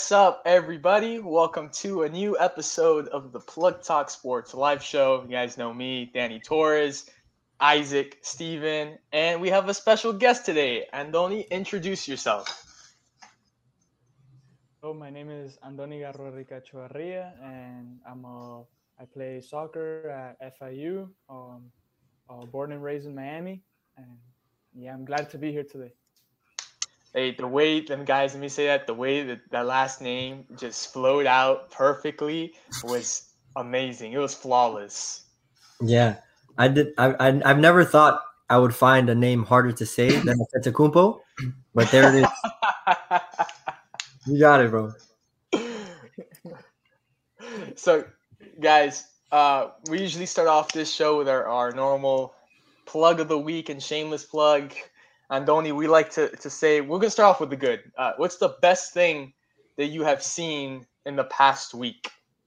What's up, everybody? Welcome to a new episode of the Plug Talk Sports live show. You guys know me, Danny Torres, Isaac, Steven, and we have a special guest today. Andoni, introduce yourself. Hello, my name is Andoni Garrorica Chavarria, and I play soccer at FIU. Born and raised in Miami, and yeah, I'm glad to be here today. Hey, let me say that the way that last name just flowed out perfectly was amazing. It was flawless. Yeah, I've never thought I would find a name harder to say than Antetokounmpo, but there it is. You got it, bro. So, guys, we usually start off this show with our normal plug of the week and shameless plug. Andoni, we like to say we're gonna start off with the good. What's the best thing that you have seen in the past week?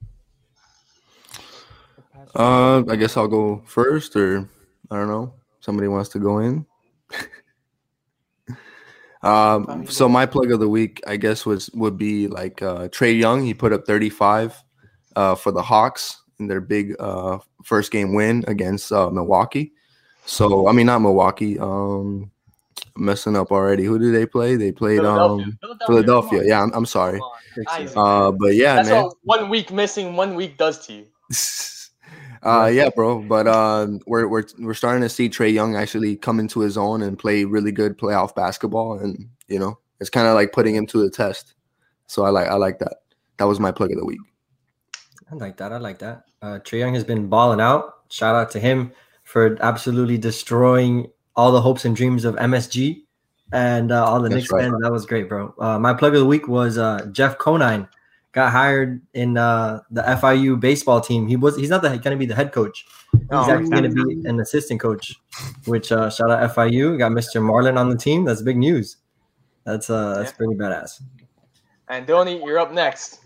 I guess I'll go first, or I don't know. Somebody wants to go in. So my plug of the week, I guess, would be like Trae Young. He put up 35 for the Hawks in their big first game win against Milwaukee. So I mean, not Milwaukee. Messing up already. Who did they play? They played Philadelphia. Yeah, I'm sorry. But yeah, that's man. what 1 week missing 1 week does to you. Yeah, bro. But we're starting to see Trae Young actually come into his own and play really good playoff basketball, and it's kind of like putting him to the test. So I like that. That was my plug of the week. I like that. Trae Young has been balling out. Shout out to him for absolutely destroying all the hopes and dreams of MSG and all the Knicks fans. That was great, bro. My plug of the week was Jeff Conine. Got hired in the FIU baseball team. He's not going to be the head coach. He's actually going to be an assistant coach. Which shout out FIU. Got Mr. Marlin on the team. That's big news. That's pretty badass. And Andoni, you're up next.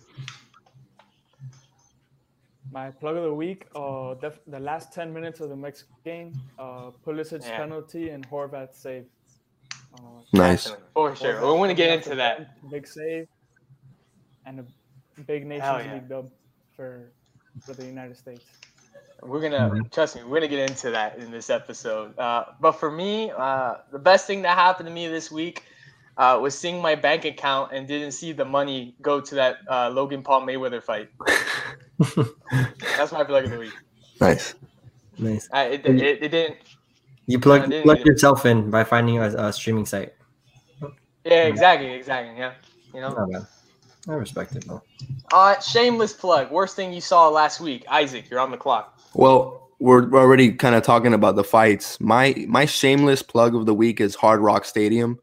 My plug of the week, the last 10 minutes of the Mexican game, Pulisic penalty and Horvat save. Nice. For sure. We want to get into that. Big save and a big Nations League dub for the United States. We're going to, trust me, we're going to get into that in this episode. But for me, the best thing that happened to me this week was seeing my bank account and didn't see the money go to that Logan Paul Mayweather fight. That's my plug of the week. Nice. It didn't. You plug yourself in by finding a streaming site. Yeah, exactly. Yeah, I respect it, though. Shameless plug. Worst thing you saw last week, Isaac. You're on the clock. Well, we're already kind of talking about the fights. My shameless plug of the week is Hard Rock Stadium.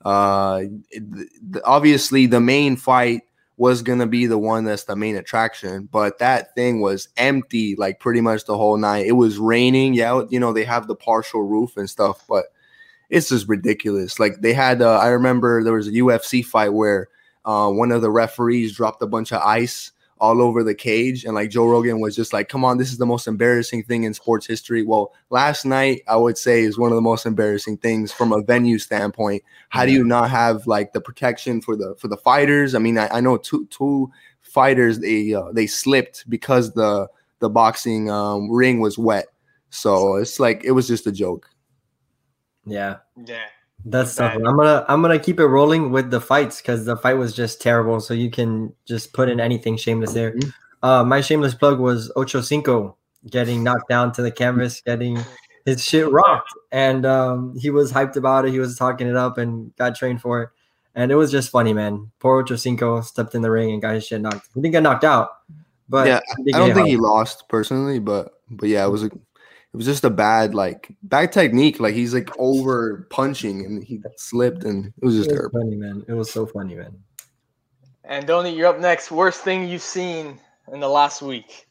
Obviously, the main fight was going to be the one that's the main attraction, but that thing was empty like pretty much the whole night. It was raining. Yeah, they have the partial roof and stuff, but it's just ridiculous. Like they had I remember there was a UFC fight where one of the referees dropped a bunch of ice all over the cage, and like Joe Rogan was just like, come on, this is the most embarrassing thing in sports history. Well, last night I would say is one of the most embarrassing things from a venue standpoint. How do you not have like the protection for the fighters? I mean, I know two fighters they slipped because the boxing ring was wet. So it's like it was just a joke. Yeah. That's tough. I'm gonna keep it rolling with the fights because the fight was just terrible. So you can just put in anything shameless there. My shameless plug was Ocho Cinco getting knocked down to the canvas, getting his shit rocked, and he was hyped about it. He was talking it up and got trained for it, and it was just funny, man. Poor Ocho Cinco stepped in the ring and got his shit knocked. He didn't get knocked out, but yeah, I don't think he lost personally, but yeah, it was just a bad technique. Like he's like over punching and he slipped and it was just terrible. Funny, man. It was so funny, man. And Andoni, you're up next. Worst thing you've seen in the last week?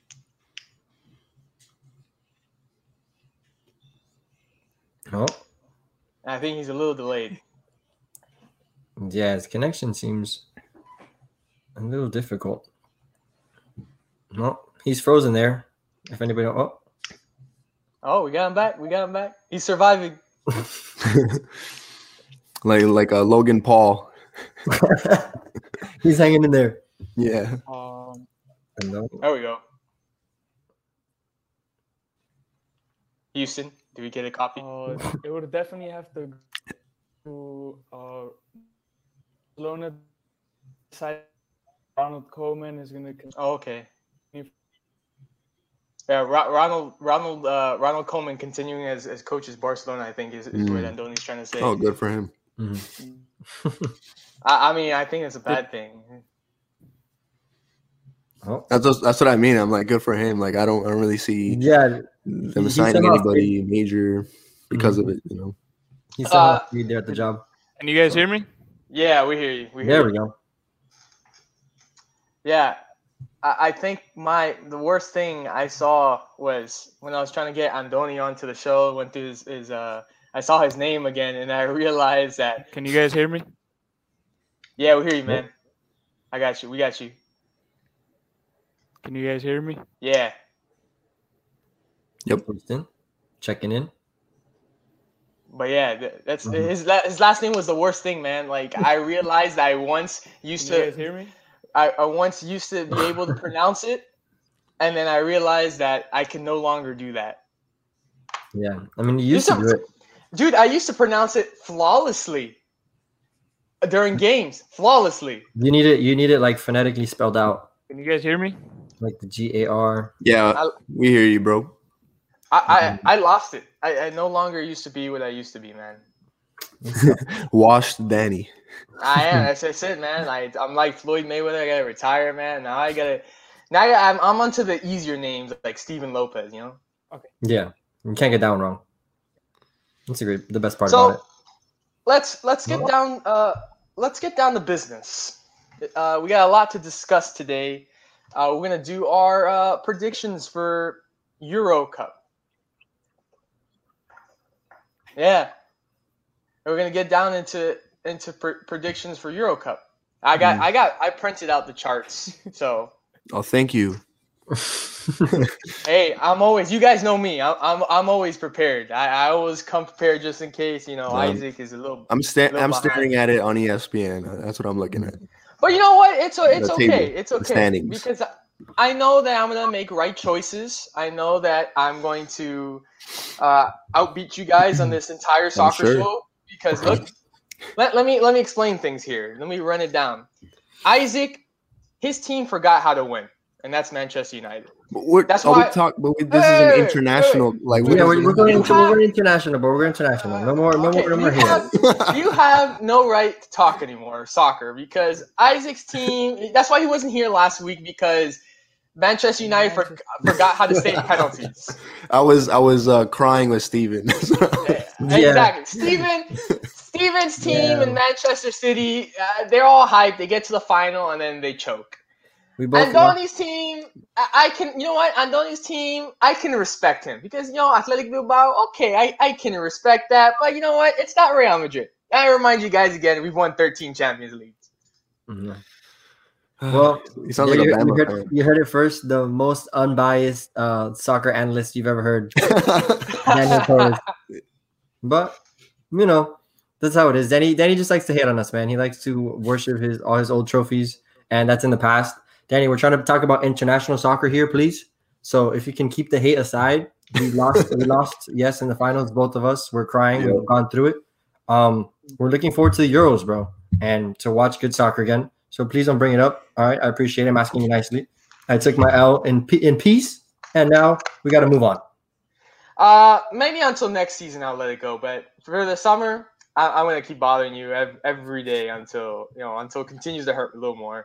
Oh. I think he's a little delayed. Yeah, his connection seems a little difficult. No, he's frozen there. If anybody Oh, we got him back. He's surviving. like a Logan Paul. He's hanging in there. Yeah. There we go. Houston, do we get a copy? It would definitely have to go to Barcelona. Ronald Koeman is going to continue. Oh, okay. Yeah, Ronald Koeman continuing as coach of Barcelona, I think is what Andoni's trying to say. Oh, good for him. I mean, I think it's a bad thing. Oh. That's what I mean. I'm like, good for him. Like, I don't really see them signing anybody major because of it. You know, he's there at the job. Can you guys hear me? Yeah, we hear you. There we go. Yeah, I think the worst thing I saw was when I was trying to get Andoni onto the show. Went through his I saw his name again, and I realized that. Can you guys hear me? Yeah, we hear you, man. I got you. We got you. Can you guys hear me? Yeah. Yep. Checking in. But yeah, that's his last name was the worst thing, man. Like I realized I once used to. Can you guys hear me? I once used to be able to pronounce it, and then I realized that I can no longer do that. Yeah, I mean, you used to do it. Dude, I used to pronounce it flawlessly during games. Flawlessly. You need it like phonetically spelled out. Can you guys hear me? Like the GAR. Yeah, we hear you, bro. I lost it. I no longer used to be what I used to be, man. Washed Danny. I am. That's it, man. I'm like Floyd Mayweather. I gotta retire, man. Now I'm onto the easier names like Steven Lopez. You know. Okay. Yeah, you can't get that one wrong. That's the best part about it. Let's get down. Let's get down to business. We got a lot to discuss today. We're gonna do our predictions for Euro Cup. Yeah, we're gonna get down into predictions for Euro Cup. I printed out the charts. So. Oh, thank you. Hey, you guys know me. I'm always prepared. I always come prepared just in case. You know, Isaac is a little. I'm staring at it on ESPN. That's what I'm looking at. But you know what? It's okay. It's okay standings. Because I know that I'm gonna make right choices. I know that I'm going to outbeat you guys on this entire soccer show. Because look, let me explain things here. Let me run it down. Isaac, his team forgot how to win, and that's Manchester United. This is an international. Like, we're going international, but we're international. No more here. You have no right to talk anymore soccer because Isaac's team. That's why he wasn't here last week because Manchester United forgot how to save penalties. I was crying with Steven. Exactly, Steven's team in Manchester City. They're all hyped. They get to the final and then they choke. Andoni's team, Andoni's team, I can respect him because, Athletic Bilbao, okay, I can respect that. But you know what? It's not Real Madrid. I remind you guys again, we've won 13 Champions Leagues. Mm-hmm. Well, you heard it first. The most unbiased soccer analyst you've ever heard, Daniel Torres. But, that's how it is. Danny just likes to hate on us, man. He likes to worship all his old trophies, and that's in the past. Danny, we're trying to talk about international soccer here, please. So if you can keep the hate aside, we lost, yes, in the finals, both of us. We're crying. Yeah. We've gone through it. We're looking forward to the Euros, bro, and to watch good soccer again. So please don't bring it up. All right, I appreciate it. I'm asking you nicely. I took my L in peace, and now we got to move on. Maybe until next season I'll let it go, but for the summer, I'm gonna keep bothering you every day until it continues to hurt a little more.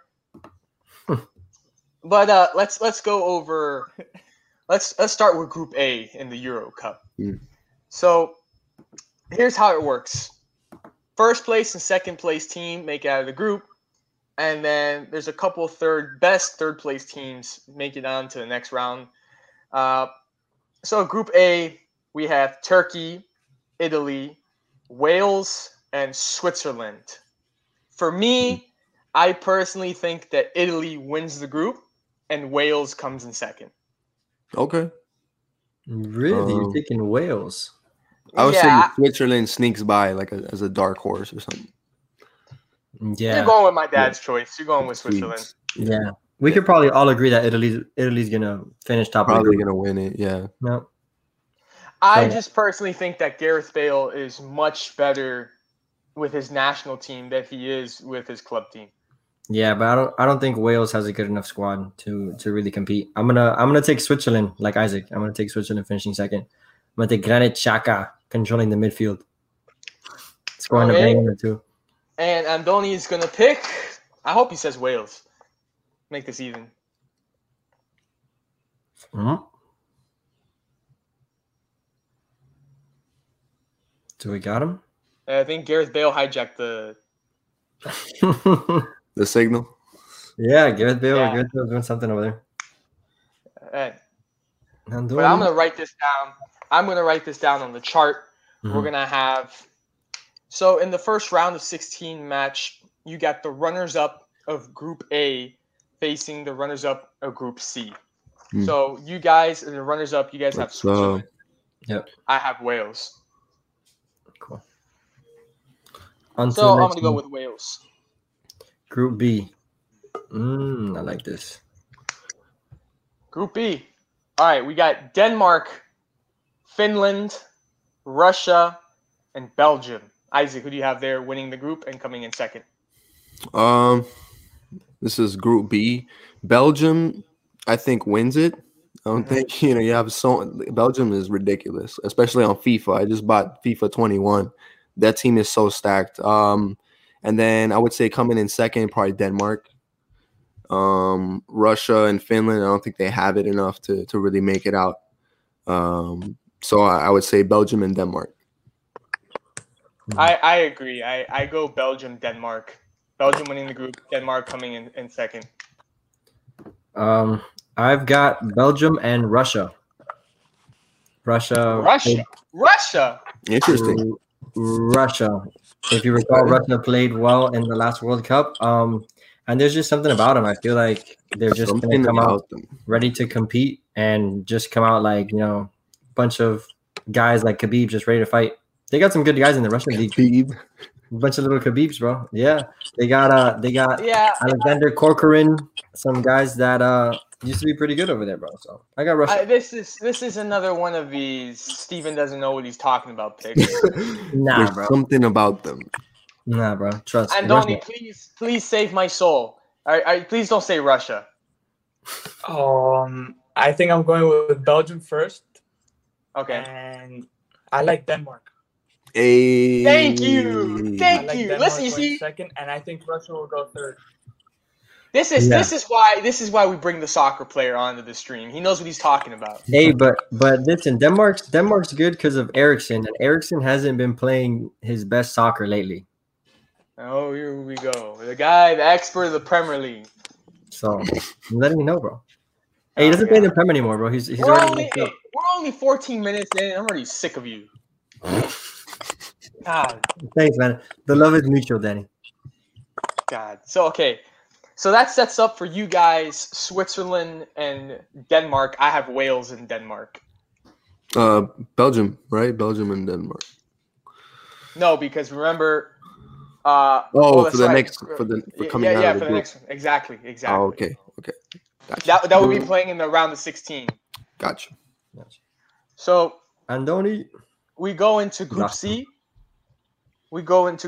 But let's go over. Let's start with Group A in the Euro Cup. So here's how it works: first place and second place team make it out of the group, and then there's a couple third place teams make it on to the next round. So Group A, we have Turkey, Italy, Wales, and Switzerland. For me, I personally think that Italy wins the group and Wales comes in second. Okay. Really? You're taking Wales? I would say Switzerland sneaks by as a dark horse or something. Yeah. You're going with my dad's choice. You're going with Switzerland. Yeah. We could probably all agree that Italy's gonna finish top. Probably gonna win it. Yeah. No. I just personally think that Gareth Bale is much better with his national team than he is with his club team. Yeah, but I don't think Wales has a good enough squad to really compete. I'm gonna take Switzerland like Isaac. I'm gonna take Switzerland finishing second. I'm gonna take Granit Xhaka controlling the midfield, scoring a banger or two. And Andoni is gonna pick. I hope he says Wales. Make this even. Mm-hmm. So we got him. I think Gareth Bale hijacked the signal. Yeah, Gareth Bale. Yeah. Gareth Bale's doing something over there. But I'm gonna write this down. I'm gonna write this down on the chart. Mm-hmm. We're gonna have. So in the first round of 16 match, you got the runners-up of Group A facing the runners-up of Group C. So you guys, the runners-up, you guys have Switzerland. Yep. I have Wales. Cool. So I'm going to go with Wales. Group B. I like this. Group B. All right, we got Denmark, Finland, Russia, and Belgium. Isaac, who do you have there winning the group and coming in second? This is Group B. Belgium, I think, wins it. I don't think, you have Belgium is ridiculous, especially on FIFA. I just bought FIFA 21. That team is so stacked. And then I would say coming in second, probably Denmark. Russia and Finland, I don't think they have it enough to really make it out. So I would say Belgium and Denmark. I agree. I go Belgium, Denmark. Belgium winning the group, Denmark coming in second. I've got Belgium and Russia. Russia. Interesting. Russia. If you recall, Russia played well in the last World Cup. And there's just something about them. I feel like they're just going to come out ready to compete and just come out like, bunch of guys like Khabib just ready to fight. They got some good guys in the Russian league. Khabib. A bunch of little Khabibs, bro. Yeah. They got Alexander Corcoran, some guys that used to be pretty good over there, bro. So I got Russia. This is another one of these Steven doesn't know what he's talking about picks. Nah, There's bro. something about them. Nah, bro. Trust me. Andoni, please save my soul. Please don't say Russia. I think I'm going with Belgium first. Okay. And I like Denmark. Hey. Thank you. Listen, you see, second, and I think Russia will go third. This is why we bring the soccer player onto the stream. He knows what he's talking about. Hey, but listen, Denmark's good because of Eriksen, and Eriksen hasn't been playing his best soccer lately. Oh, here we go. The expert of the Premier League. So I'm letting you know, bro. Hey, he doesn't play in the Prem anymore, bro. He's already we're only 14 minutes in. I'm already sick of you. God. Thanks, man. The love is mutual, Danny. God. So that sets up for you guys Switzerland and Denmark. I have Wales and Denmark. Belgium, right? Belgium and Denmark. No, because remember. For the next for coming out. For the next one. Exactly. Oh, okay. Gotcha. That would be playing in the round of 16. Gotcha. So Andoni, we go into Group C. Group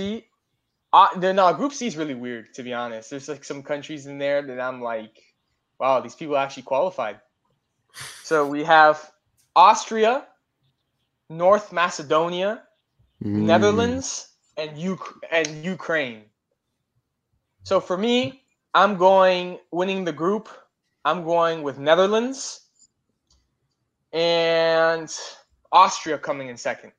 C is really weird, to be honest. There's like some countries in there that I'm like, wow, these people actually qualified. So we have Austria, North Macedonia, Netherlands, and Ukraine. So for me, I'm going winning the group. I'm going with Netherlands and Austria coming in second.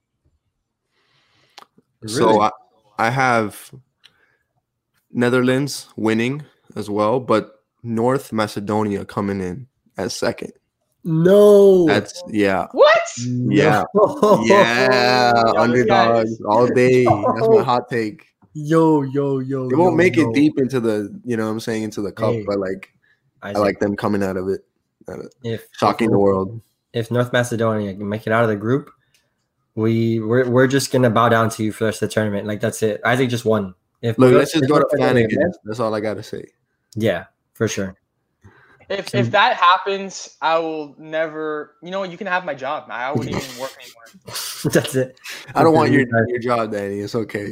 Really? So I have Netherlands winning as well, but North Macedonia coming in as second. No. That's What? Yeah. No. Yeah. Underdogs all day. That's my hot take. Yo. They won't make it deep into the, into the cup, but I like them coming out of it. Shocking the world. If North Macedonia can make it out of the group, we're just gonna bow down to you for the rest of the tournament. Like that's it. Isaac just won. If Look, we let's just go to if we Flanagan. That's all I gotta say. Yeah, for sure. If that happens, I will never. You know what? You can have my job. I wouldn't even work anymore. That's it. I don't want your job, Danny. It's okay.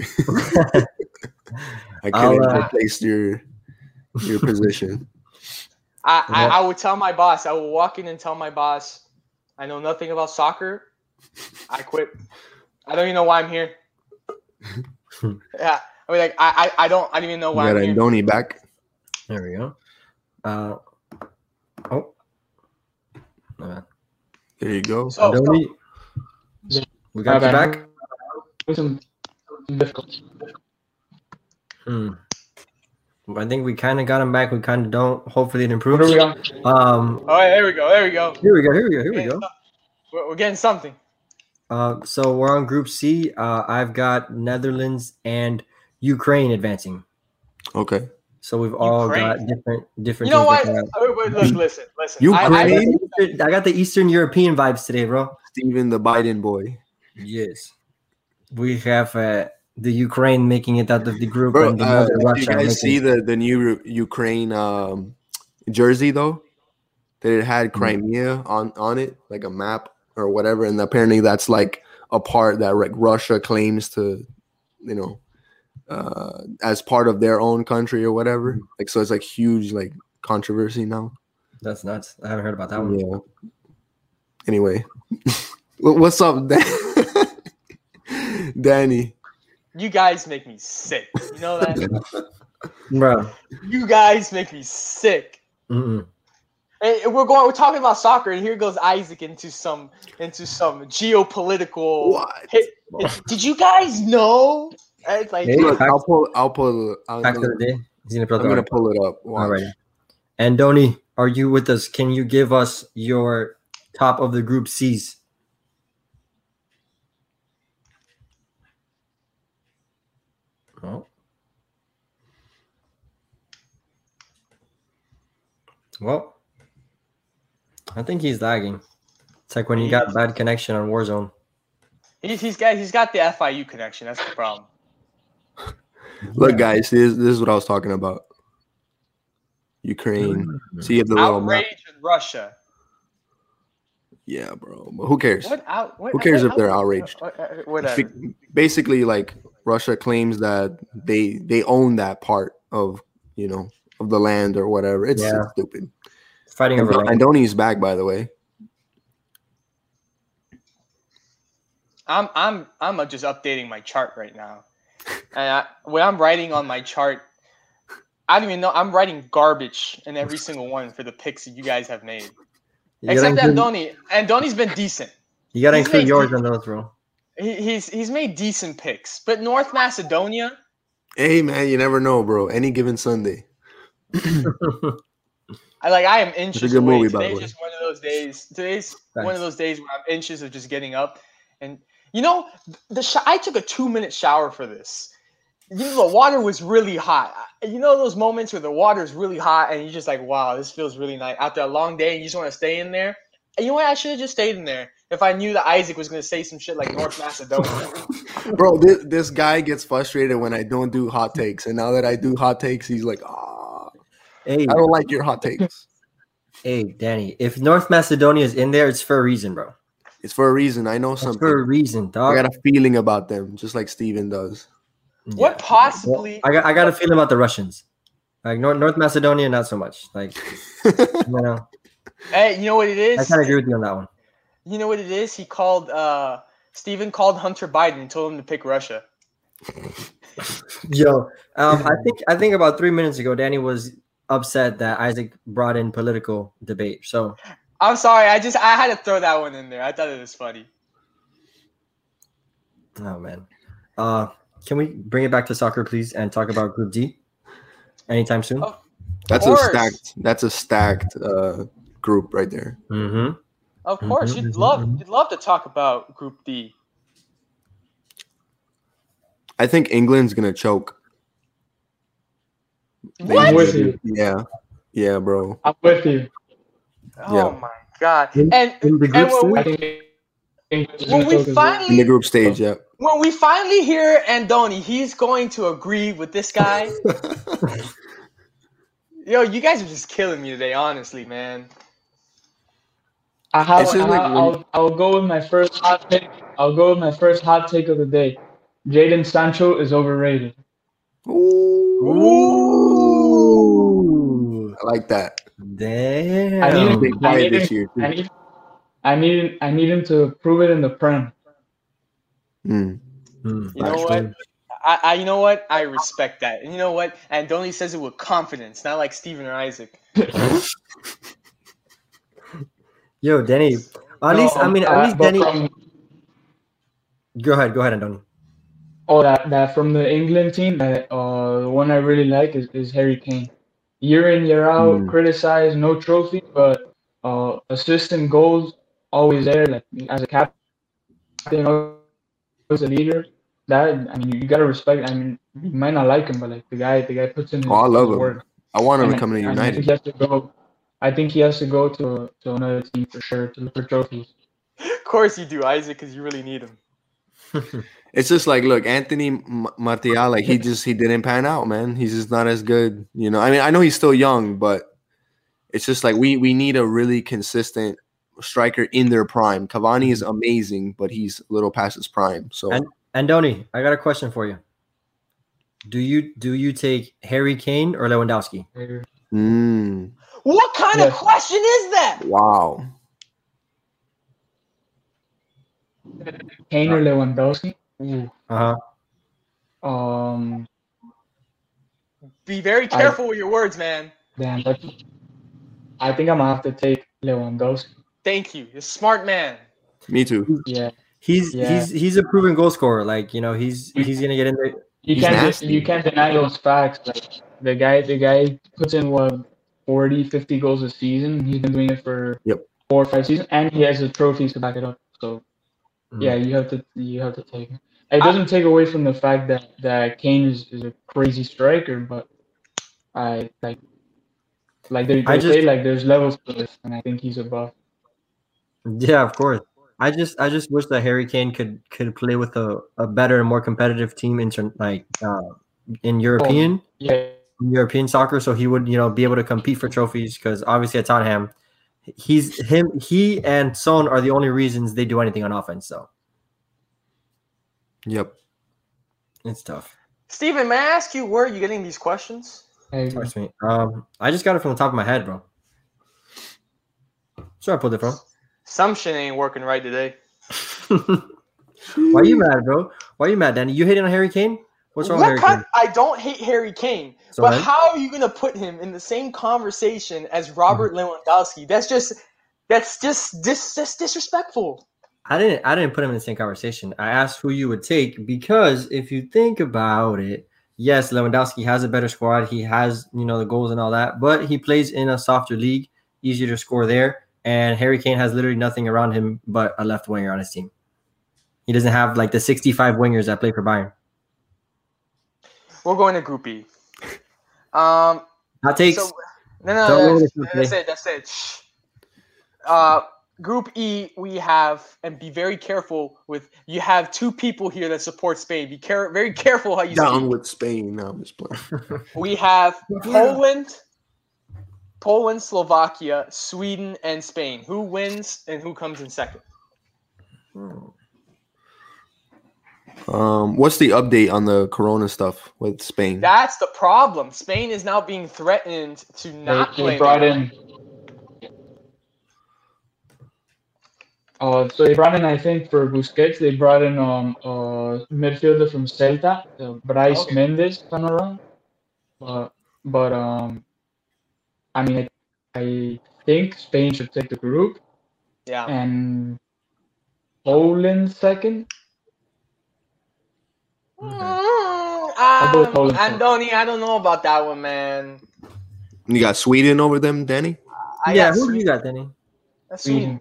I couldn't replace your position. I would tell my boss. I will walk in and tell my boss, I know nothing about soccer. I quit. I don't even know why I'm here. Yeah, I mean, like I don't even know why I'm here. Got Andoni back. There we go. There you go. So, we got you back. I think we kind of got him back. We kind of don't. Hopefully it improves. What are we on? Oh, there we go. Here we go. We're getting something. So we're on Group C. I've got Netherlands and Ukraine advancing. Okay. So we've all got different. You know what? Wait, listen. Ukraine. I got the Eastern European vibes today, bro. Steven, the Biden boy. Yes. We have the Ukraine making it out of the group. Bro, and did you guys see the new Ukraine jersey though? That it had Crimea on it, like a map or whatever, and apparently that's like a part that like Russia claims to, as part of their own country or whatever. Like, so it's like huge like controversy now. That's nuts. I haven't heard about that one. Yeah. Anyway, what's up, Danny? You guys make me sick. You know that, bro. You guys make me sick. Mm-mm. And we're talking about soccer, and here goes Isaac into some geopolitical. What? Did you guys know? It's like, hey, look, I'll pull. I'm back to the day. I'm gonna pull it up. All right. And Donnie, are you with us? Can you give us your top of the Group C's? Oh. Well, I think he's lagging. It's like when you got bad connection on Warzone. He's got the FIU connection. That's the problem. Look, guys, this is what I was talking about. Ukraine. See if the little outrage in Russia. Yeah, bro. But who cares? Who cares if they're outraged? Whatever. Basically, like Russia claims that they own that part of of the land or whatever. It's stupid. Fighting over land. Andoni's back, by the way. I'm just updating my chart right now, and when I'm writing on my chart, I don't even know. I'm writing garbage in every single one for the picks that you guys have made, except Andoni. Andoni's been decent. You gotta include yours in those, bro. He's made decent picks, but North Macedonia. Hey man, you never know, bro. Any given Sunday. I am inches it's a good away. Movie, Today's just one of those days. One of those days where I'm inches of just getting up. And I took a 2-minute shower for this. The water was really hot. Those moments where the water is really hot and you're just like, wow, this feels really nice. After a long day and you just want to stay in there. And you know what? I should have just stayed in there if I knew that Isaac was going to say some shit like North Macedonia. Bro, this guy gets frustrated when I don't do hot takes. And now that I do hot takes, he's like, hey, I don't like your hot takes. Hey, Danny, if North Macedonia is in there, it's for a reason, bro. It's for a reason. I know something. For a reason, dog. I got a feeling about them, just like Steven does. What possibly? Well, I got a feeling about the Russians. Like North Macedonia, not so much. Like, Hey, you know what it is? I kind of agree with you on that one. You know what it is? Steven called Hunter Biden and told him to pick Russia. Yo, I think about 3 minutes ago, Danny was upset that Isaac brought in political debate. So I'm sorry. I had to throw that one in there. I thought it was funny. Oh man. Can we bring it back to soccer, please, and talk about Group D anytime soon? That's a stacked group right there. Mm-hmm. Of course, you'd love to talk about Group D. I think England's gonna choke. What? I'm with you. Yeah, bro. I'm with you. Oh my god! In the group When we in the finally group stage, yeah. when we finally hear Andoni, he's going to agree with this guy. Yo, you guys are just killing me today, honestly, man. I'll go with my first hot take. I'll go with my first hot take of the day. Jadon Sancho is overrated. Ooh. I like that. Damn. I need him. Big quiet this year, too. I need him to prove it in the Prem. You know what? You know what? I respect that. And you know what? Andoni says it with confidence, not like Steven or Isaac. Yo, Danny. At least Danny. Go ahead, Andoni. Oh, that from the England team, that the one I really like is Harry Kane. Year in, year out, criticized, no trophy, but assists and goals always there. Like as a captain, always a leader. You gotta respect. I mean, you might not like him, but like the guy puts in his, I love his him. work. I want him to come to United. I think he has to go to another team for sure to look for trophies. Of course you do, Isaac, because you really need him. It's just like, look, Anthony Martial, like he didn't pan out, man. He's just not as good, you know. I mean, I know he's still young, but it's just like we need a really consistent striker in their prime. Cavani is amazing, but he's a little past his prime. So, Andoni, I got a question for you. Do you take Harry Kane or Lewandowski? What kind of question is that? Wow. Kane or Lewandowski? Be very careful with your words, man. Damn, but I think I'm gonna have to take Lewandowski. Thank you. You're a smart man. Me too. Yeah. He's a proven goal scorer. Like, you know, he's gonna get in there. You can't deny those facts. Like the guy puts in 40, 50 goals a season. He's been doing it for 4 or 5 seasons, and he has the trophies to back it up. So yeah, you have to take him. It doesn't take away from the fact that Kane is a crazy striker, but I say there's levels to this, and I think he's above. Yeah, of course. I just wish that Harry Kane could play with a better and more competitive team in European soccer, so he would be able to compete for trophies. Because obviously at Tottenham, he and Son are the only reasons they do anything on offense. So, yep, it's tough. Steven, may I ask you where are you getting these questions? Trust me. I just got it from the top of my head, bro. That's where I pulled it from. Some shit ain't working right today. Why are you mad, bro? Why are you mad, Danny? You hating on Harry Kane? What's wrong with Harry Kane? I don't hate Harry Kane, but how are you gonna put him in the same conversation as Robert Lewandowski? That's just disrespectful. I didn't put him in the same conversation. I asked who you would take because if you think about it, yes, Lewandowski has a better squad. He has the goals and all that, but he plays in a softer league, easier to score there. And Harry Kane has literally nothing around him but a left winger on his team. He doesn't have like the 65 wingers that play for Bayern. We're going to Group E. Hot takes. No. That's it. Shh. Group E, we have, and be very careful with. You have 2 people here that support Spain. Be very careful how you down speak. with Spain. No, I'm just playing. We have Poland, Slovakia, Sweden, and Spain. Who wins and who comes in second? What's the update on the Corona stuff with Spain? That's the problem. Spain is now being threatened to not play. They brought in. So they brought in, I think, for Busquets, they brought in midfielder from Celta, Brais Mendes, if I'm not wrong. But I mean, I think Spain should take the group. Yeah. And Poland second. Andoni, I don't know about that one, man. You got Sweden over them, Danny? Who you got, Danny? That's Sweden.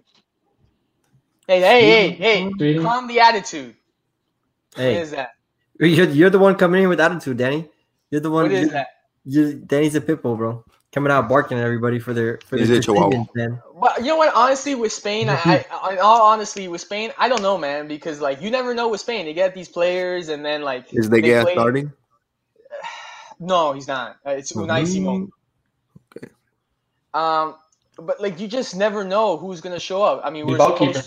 Hey! Sweden. Calm the attitude. Hey. What is that? You're the one coming in with attitude, Danny. You're the one. What is that? Danny's a pitbull, bro. coming out barking at everybody for their He's a chihuahua. decisions, man. But you know what? Honestly, with Spain, in all honesty, with Spain, I don't know, man, because like you never know with Spain. They get these players, and then like Is De Gea starting? No, he's not. It's Unai Simon. Okay. But like you just never know who's gonna show up. I mean,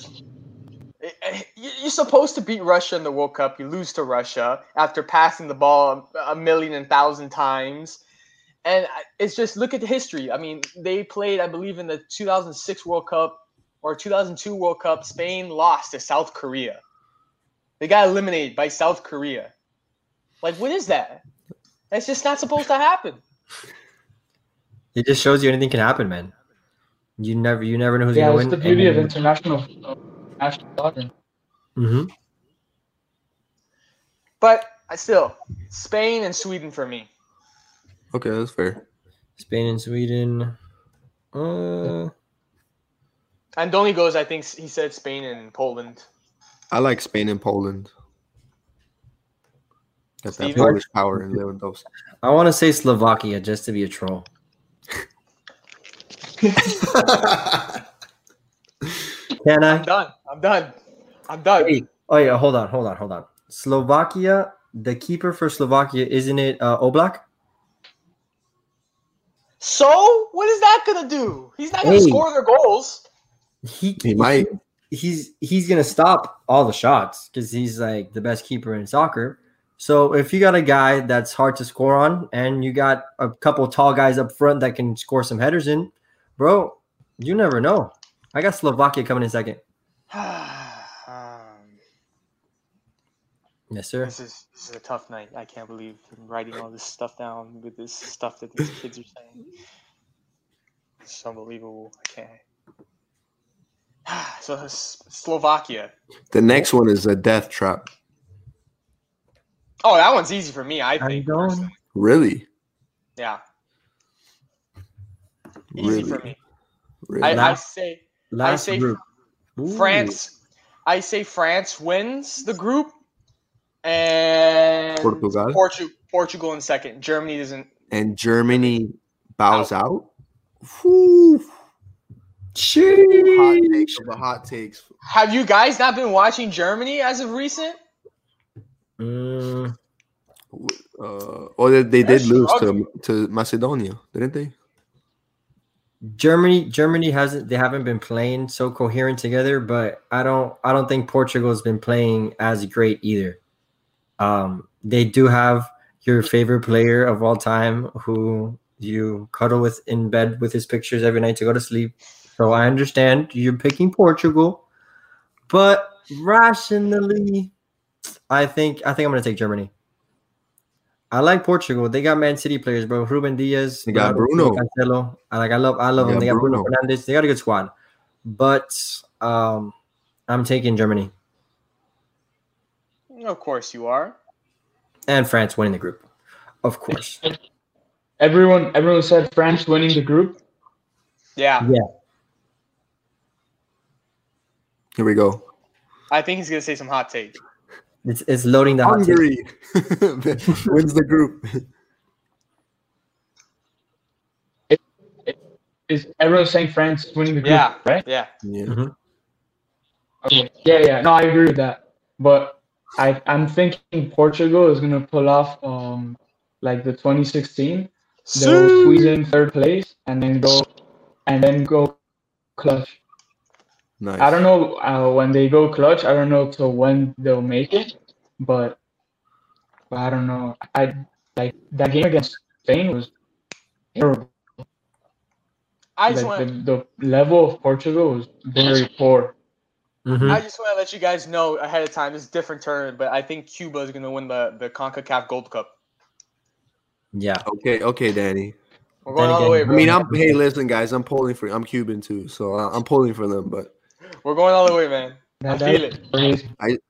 you're supposed to beat Russia in the World Cup. You lose to Russia after passing the ball 1,000,000 times. And it's just, look at the history. I mean, they played, I believe, in the 2006 World Cup or 2002 World Cup. Spain lost to South Korea. They got eliminated by South Korea. Like, what is that? That's just not supposed to happen. It just shows you anything can happen, man. You never know who's gonna win. Yeah, it's the beauty of international soccer. Mm-hmm. But still, Spain and Sweden for me. Okay, that's fair. Spain and Sweden. Andoni goes, I think he said Spain and Poland. I like Spain and Poland. Got that Steven? Polish power in Lewandowski. I want to say Slovakia just to be a troll. Can I? I'm done. Hey, oh yeah, hold on. Slovakia, the keeper for Slovakia, isn't it Oblak? So what is that gonna do? He's not gonna score their goals. He might. He's gonna stop all the shots because he's like the best keeper in soccer. So if you got a guy that's hard to score on, and you got a couple tall guys up front that can score some headers in, bro, you never know. I got Slovakia coming in second. Yes, sir. This is a tough night. I can't believe I'm writing all this stuff down with this stuff that these kids are saying. It's unbelievable. I can't. So Slovakia. The next one is a death trap. Oh, that one's easy for me, I think. Personally. Really? Yeah. Easy for me. Really? I say group. France. I say France wins the group, and Portugal in second. Germany doesn't. And Germany bows out. Whew. Hot takes of the hot takes. Have you guys not been watching Germany as of recent? Or they did lose to Macedonia, didn't they? Germany haven't been playing so coherent together, but I don't think Portugal's been playing as great either. They do have your favorite player of all time who you cuddle with in bed with his pictures every night to go to sleep. So I understand you're picking Portugal, but rationally, I think I'm gonna take Germany. I like Portugal. They got Man City players, bro. Ruben Diaz. They got Bruno. Cancelo. I love them. They got Bruno Fernandes. They got a good squad. But I'm taking Germany. Of course you are. And France winning the group. Of course. Everyone said France winning the group. Yeah. Here we go. I think he's gonna say some hot take. It's loading the Hungary wins the group. Is everyone saying France winning the group? Right? Yeah. Mm-hmm. Okay. Yeah. No, I agree with that. But I'm thinking Portugal is gonna pull off like the 2016. They'll squeeze in third place and then go clutch. Nice. I don't know when they go clutch. I don't know till when they'll make it, but I don't know. I like that game against Spain was terrible. The level of Portugal was very poor. Mm-hmm. I just want to let you guys know ahead of time. It's a different tournament, but I think Cuba is going to win the CONCACAF Gold Cup. Yeah. Okay, Danny. We're going all the way, bro. I mean, hey, listen, guys. I'm Cuban too, so I'm pulling for them, but. We're going all the way, man. I feel it.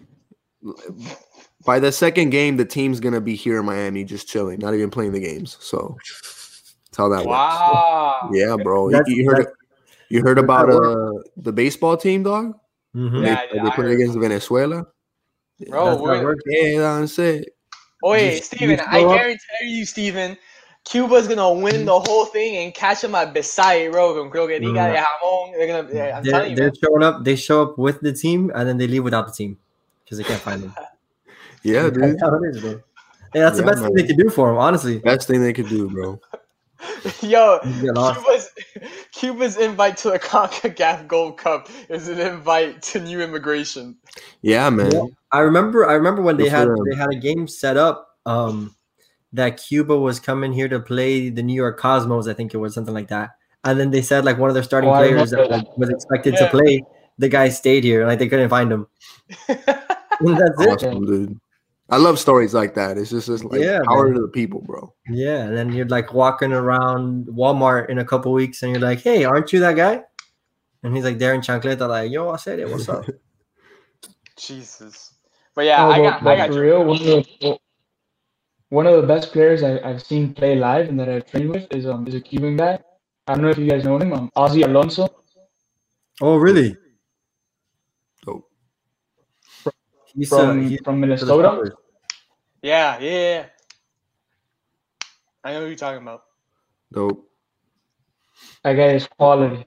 By the second game, the team's gonna be here in Miami, just chilling, not even playing the games. So that's how that works. Wow. Yeah, bro. You heard about the baseball team, dog? Mm-hmm. They put it against Venezuela. Bro, Oye, Steven, I guarantee you, Steven, Cuba's gonna win the whole thing and catch them at Besai, bro. Con croquetica de jamón. They're gonna. Yeah, I'm telling you, They're man. showing up. They show up with the team and then they leave without the team because they can't find them. Yeah, dude. That's how it is, bro. Hey, that's the best thing they could do for them, honestly. Best thing they could do, bro. Yo, You get lost. Cuba's invite to the CONCACAF Gold Cup is an invite to new immigration. Yeah, man. Yeah, I remember when Good they for them. had a game set up that Cuba was coming here to play the New York Cosmos, I think it was something like that. And then they said like one of their starting I players remember that was expected to Yeah. play, the guy stayed here, like they couldn't find him. And that's it. Awesome, dude. I love stories like that. It's just like Yeah, power man. to the people, bro. Yeah, and then you're like walking around Walmart in a couple weeks, and you're like, "Hey, aren't you that guy?" And he's like, "Darren Chancleta, like, yo, I said it. What's up?" Jesus. But yeah, No, I got for you. real. One of the best players I've seen play live and that I've trained with is a Cuban guy. I don't know if you guys know him. Ozzy Alonso. Oh, really? Dope. He's From for the Minnesota. Spurs. Yeah. I know who you're talking about. Dope. That guy is quality.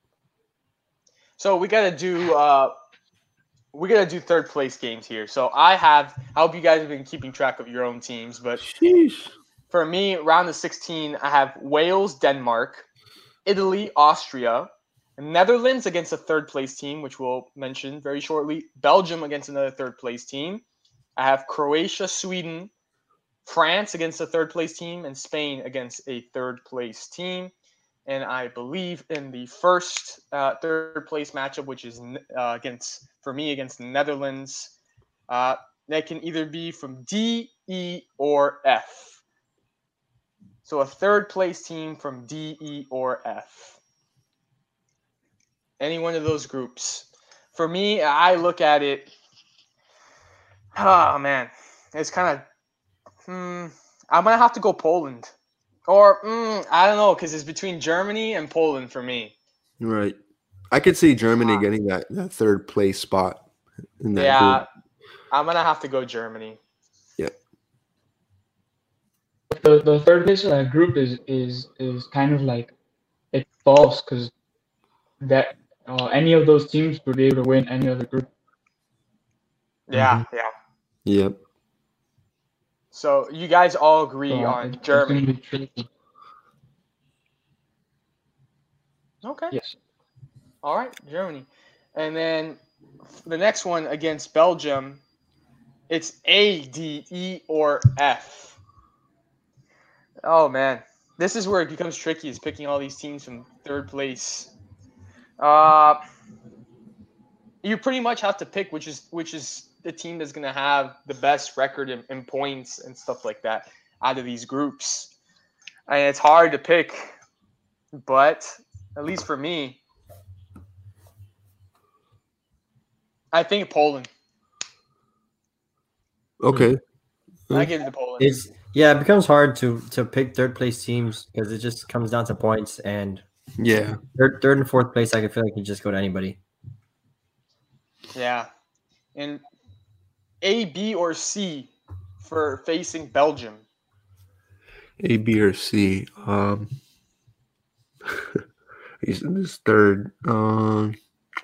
So we gotta do third place games here. So I hope you guys have been keeping track of your own teams, but Sheesh. for me, round of 16, I have Wales, Denmark, Italy, Austria, Netherlands against a third place team, which we'll mention very shortly, Belgium against another third place team. I have Croatia, Sweden, France against a third place team, and Spain against a third place team. And I believe in the first third place matchup, which is against the Netherlands, that can either be from D, E, or F. So a third place team from D, E, or F. Any one of those groups. For me, I look at it. Oh man, it's kind of. I'm gonna have to go Poland, or I don't know, because it's between Germany and Poland for me. Right. I could see Germany getting that third place spot in that group. I'm gonna have to go Germany. Yep. The third place of that group is kind of like it's false because that any of those teams would be able to win any other group. Yeah. Yep. So you guys all agree So on it's Germany. gonna be tricky. Okay. Yes. All right, Germany. And then the next one against Belgium, it's A, D, E, or F. Oh man, this is where it becomes tricky. Is picking all these teams from third place. You pretty much have to pick which is the team that's gonna have the best record in points and stuff like that out of these groups. And it's hard to pick, but at least for me, I think Poland. Okay. I give it to Poland. It becomes hard to pick third place teams because it just comes down to points, and Yeah. third and fourth place, I feel like you just go to anybody. Yeah. And A, B, or C for facing Belgium. A, B, or C. He's in this third. I'm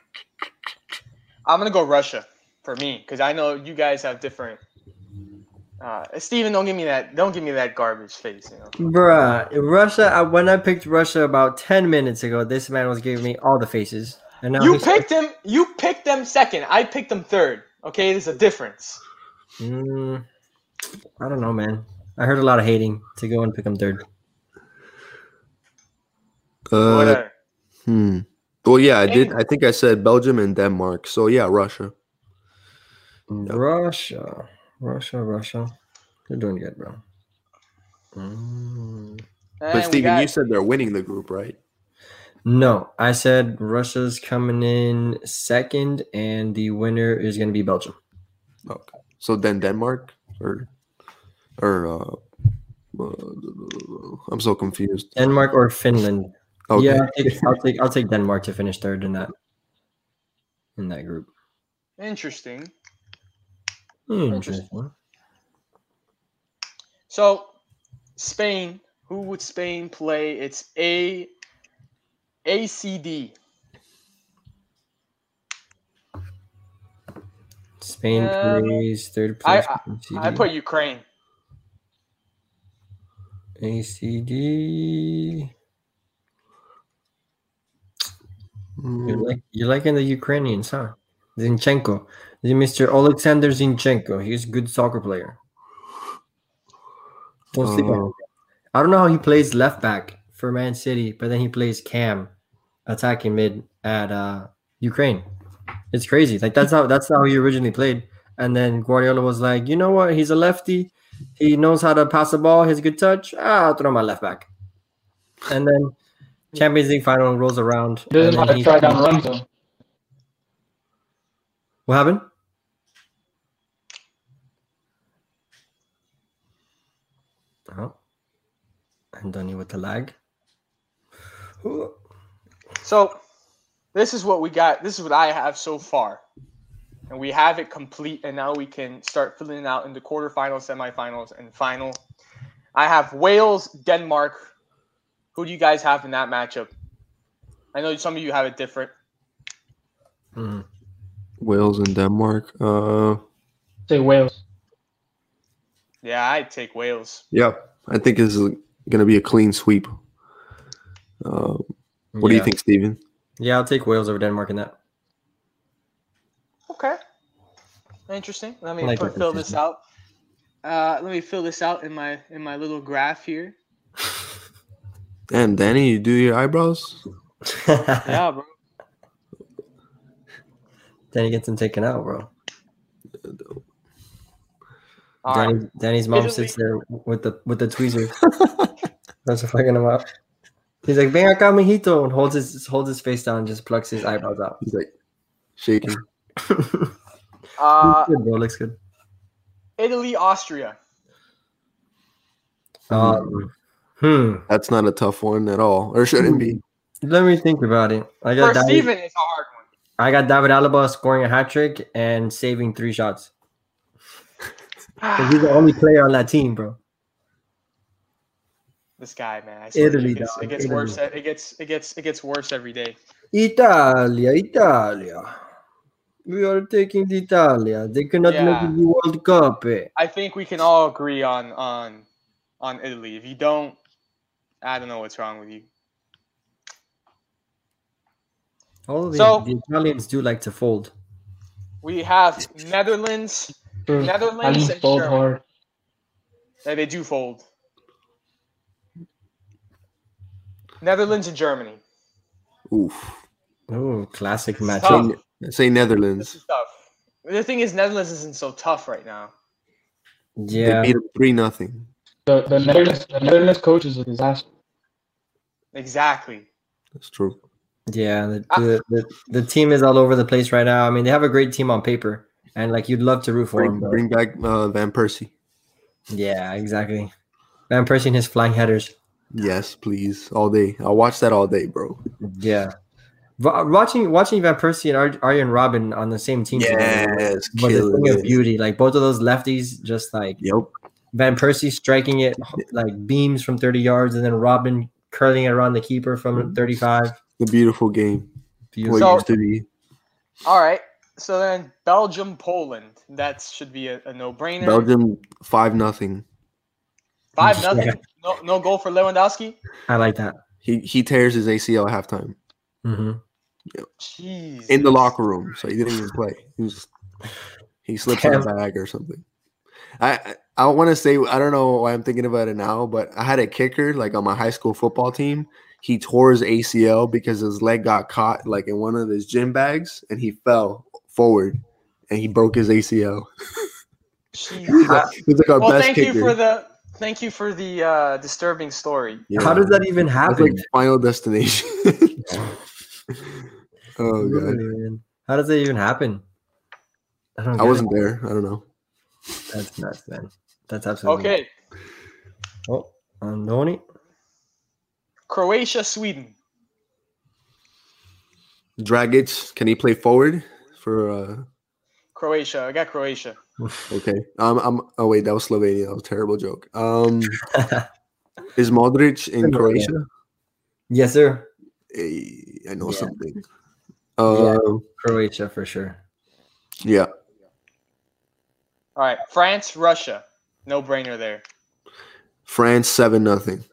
gonna go Russia for me because I know you guys have different. Steven, don't give me that garbage face. Bruh, Russia. When I picked Russia about 10 minutes ago, this man was giving me all the faces. And now You picked them second. I picked them third. Okay, there's a difference. I don't know, man. I heard a lot of hating to go and pick him third. Whatever. Well, yeah, I did. I think I said Belgium and Denmark. So yeah, Russia. Russia. They're doing good, bro. But Steven, you said they're winning the group, right? No, I said Russia's coming in second, and the winner is going to be Belgium. Okay. So then Denmark or I'm so confused. Denmark or Finland? Okay. Yeah, I'll take Denmark to finish third in that group. Interesting. Interesting. So, Spain, Who would Spain play? It's ACD. Spain plays third place. I put Ukraine. ACD. You're liking the Ukrainians, huh? Zinchenko. Mr. Alexander Zinchenko. He's a good soccer player. We'll see. I don't know how he plays left back for Man City, but then he plays cam, attacking mid at Ukraine. It's crazy. Like that's how he originally played. And then Guardiola was like, you know what? He's a lefty. He knows how to pass the ball. He has a good touch. I'll throw my left back. And then Champions League final rolls around. He doesn't know how to try down runs though. What happened? Oh, Andoni with the lag. So, this is what we got. This is what I have so far. And we have it complete, and now we can start filling it out in the quarterfinals, semifinals, and final. I have Wales, Denmark. Who do you guys have in that matchup? I know some of you have it different. Wales and Denmark. Say Wales. Yeah, I'd take Wales. Yep. I think this is going to be a clean sweep. What do you think, Steven? Yeah, I'll take Wales over Denmark in that. Okay. Interesting. Let me fill this out. Let me fill this out in my little graph here. Damn, Danny, you do your eyebrows? Yeah, bro. Danny gets them taken out, bro. Danny's mom sits there with the tweezers. That's fucking him up. He's like, "Ven acá, mijito," and holds his face down and just plucks his eyebrows out. He's like shaking. Looks good, bro. Looks good. Italy, Austria. That's not a tough one at all, or shouldn't be. Let me think about it. For Steven, it's a hard one. I got David Alaba scoring a hat trick and saving 3 shots. He's the only player on that team, bro. This guy, man. Italy, it gets worse. It gets worse every day. Italia. We are taking the Italia. They cannot make the World Cup. I think we can all agree on Italy. If you don't, I don't know what's wrong with you. The Italians do like to fold. We have Netherlands. Netherlands and fold Germany. hard. Yeah, they do fold. Netherlands and Germany. Oof. Oh, classic matchup. Say Netherlands. This is tough. The thing is, Netherlands isn't so tough right now. Yeah. They beat them 3-0. The Netherlands coach is a disaster. Exactly. That's true. Yeah, the team is all over the place right now. I mean, they have a great team on paper, and like you'd love to root for them. Bring back Van Persie. Yeah, exactly. Van Persie and his flying headers. Yes, please, all day. I'll watch that all day, bro. Yeah, watching Van Persie and Arjen Robben on the same team. Yes, was a thing of beauty. Like both of those lefties, just like Van Persie striking it like beams from 30 yards, and then Robben curling it around the keeper from 35. The beautiful game. What used to be. All right. So then Belgium, Poland. That should be a no-brainer. Belgium 5-0. 5-0. No goal for Lewandowski. I like that. He tears his ACL at halftime. Mm-hmm. Yep. Jeez. In the locker room, so he didn't even play. He slipped in a bag or something. I want to say, I don't know why I'm thinking about it now, but I had a kicker like on my high school football team. He tore his ACL because his leg got caught like in one of his gym bags, and he fell forward, and he broke his ACL. He's like our best kicker. Thank you for the disturbing story. Yeah. How does that even happen? Like Final Destination. Oh god! How does that even happen? I wasn't there. I don't know. That's nuts, man. That's absolutely okay. Nuts. Oh, Andoni. Croatia, Sweden. Dragic, can he play forward for Croatia? I got Croatia. Okay. Oh wait, that was Slovenia. That was a terrible joke. Is Modric in Croatia? Yes, sir. Hey, I know something. Croatia for sure. Yeah. All right, France, Russia. No brainer there. France 7-0.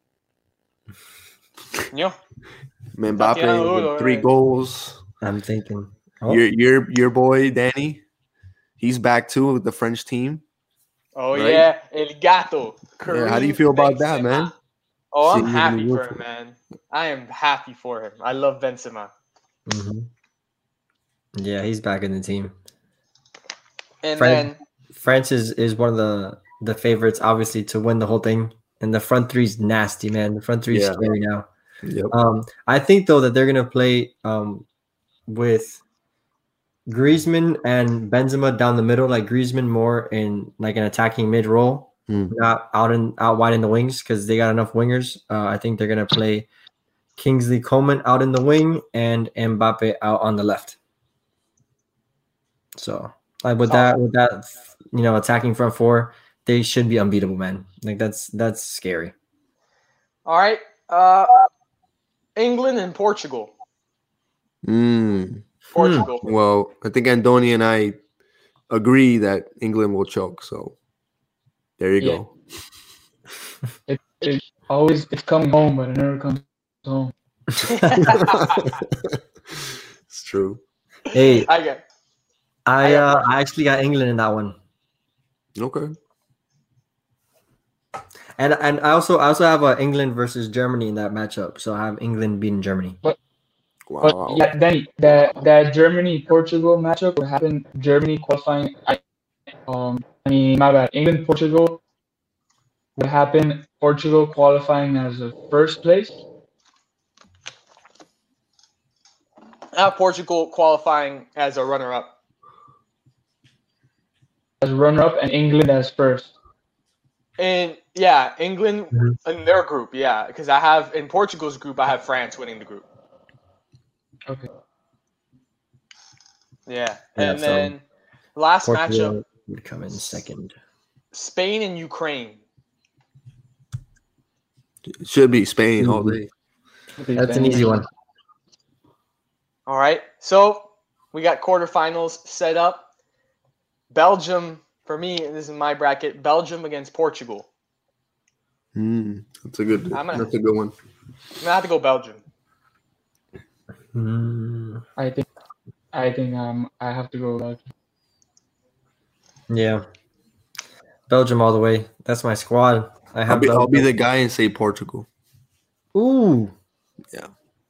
Yo. Mbappe with 3 goals. I'm thinking. Your boy Danny, he's back too with the French team. Oh right? Yeah, El Gato. Yeah, how do you feel about that, man? Oh, I'm happy for him, man. I am happy for him. I love Benzema. Mm-hmm. Yeah, he's back in the team. And then France is one of the favorites, obviously, to win the whole thing. And the front three's nasty, man. The front three's scary now. Yep. I think though that they're gonna play with Griezmann and Benzema down the middle, like Griezmann more in like an attacking mid role, not out wide in the wings because they got enough wingers. I think they're gonna play Kingsley Coman out in the wing and Mbappe out on the left. So like with that attacking front four, they should be unbeatable, man. Like that's scary. All right. England and Portugal. Portugal. Well, I think Andoni and I agree that England will choke. So there you go. It's coming home, but it never comes home. It's true. Hey, I actually got England in that one. Okay. And I also have England versus Germany in that matchup. So I have England beating Germany. But yeah, then that Germany-Portugal matchup would happen. Germany qualifying. My bad. England-Portugal would happen. Portugal qualifying as a first place. Portugal qualifying as a runner-up. As a runner-up, and England as first. And yeah, England in their group, yeah, because I have in Portugal's group, I have France winning the group. Okay. Yeah, and then last Portugal matchup would come in second. Spain and Ukraine. It should be Spain all day. That's an easy one. All right, so we got quarterfinals set up. Belgium, for me, this is my bracket. Belgium against Portugal. That's a good one. I'm gonna have to go Belgium. I think I have to go Belgium. Yeah, Belgium all the way. That's my squad. I'll be the guy and say Portugal. Ooh, yeah,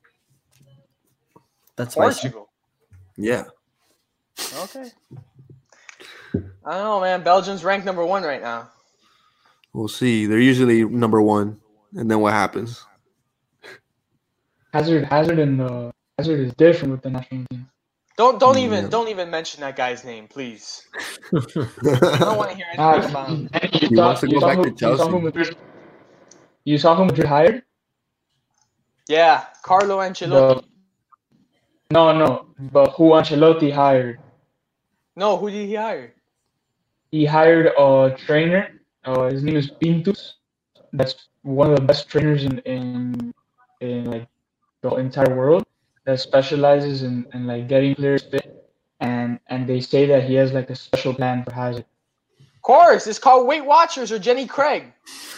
that's Portugal. Yeah. Okay. I don't know, man. Belgium's ranked number 1 right now. We'll see. They're usually number 1, and then what happens? Hazard is different with the national team. Don't even mention that guy's name, please. I don't want to hear anything about him. He wants to go back to Chelsea. You saw who Madrid hired? Yeah, Carlo Ancelotti. No, but who Ancelotti hired? No, who did he hire? He hired a trainer. His name is Pintus. That's one of the best trainers in like the entire world. That specializes in like getting players fit, and they say that he has like a special plan for Hazard. Of course, it's called Weight Watchers or Jenny Craig.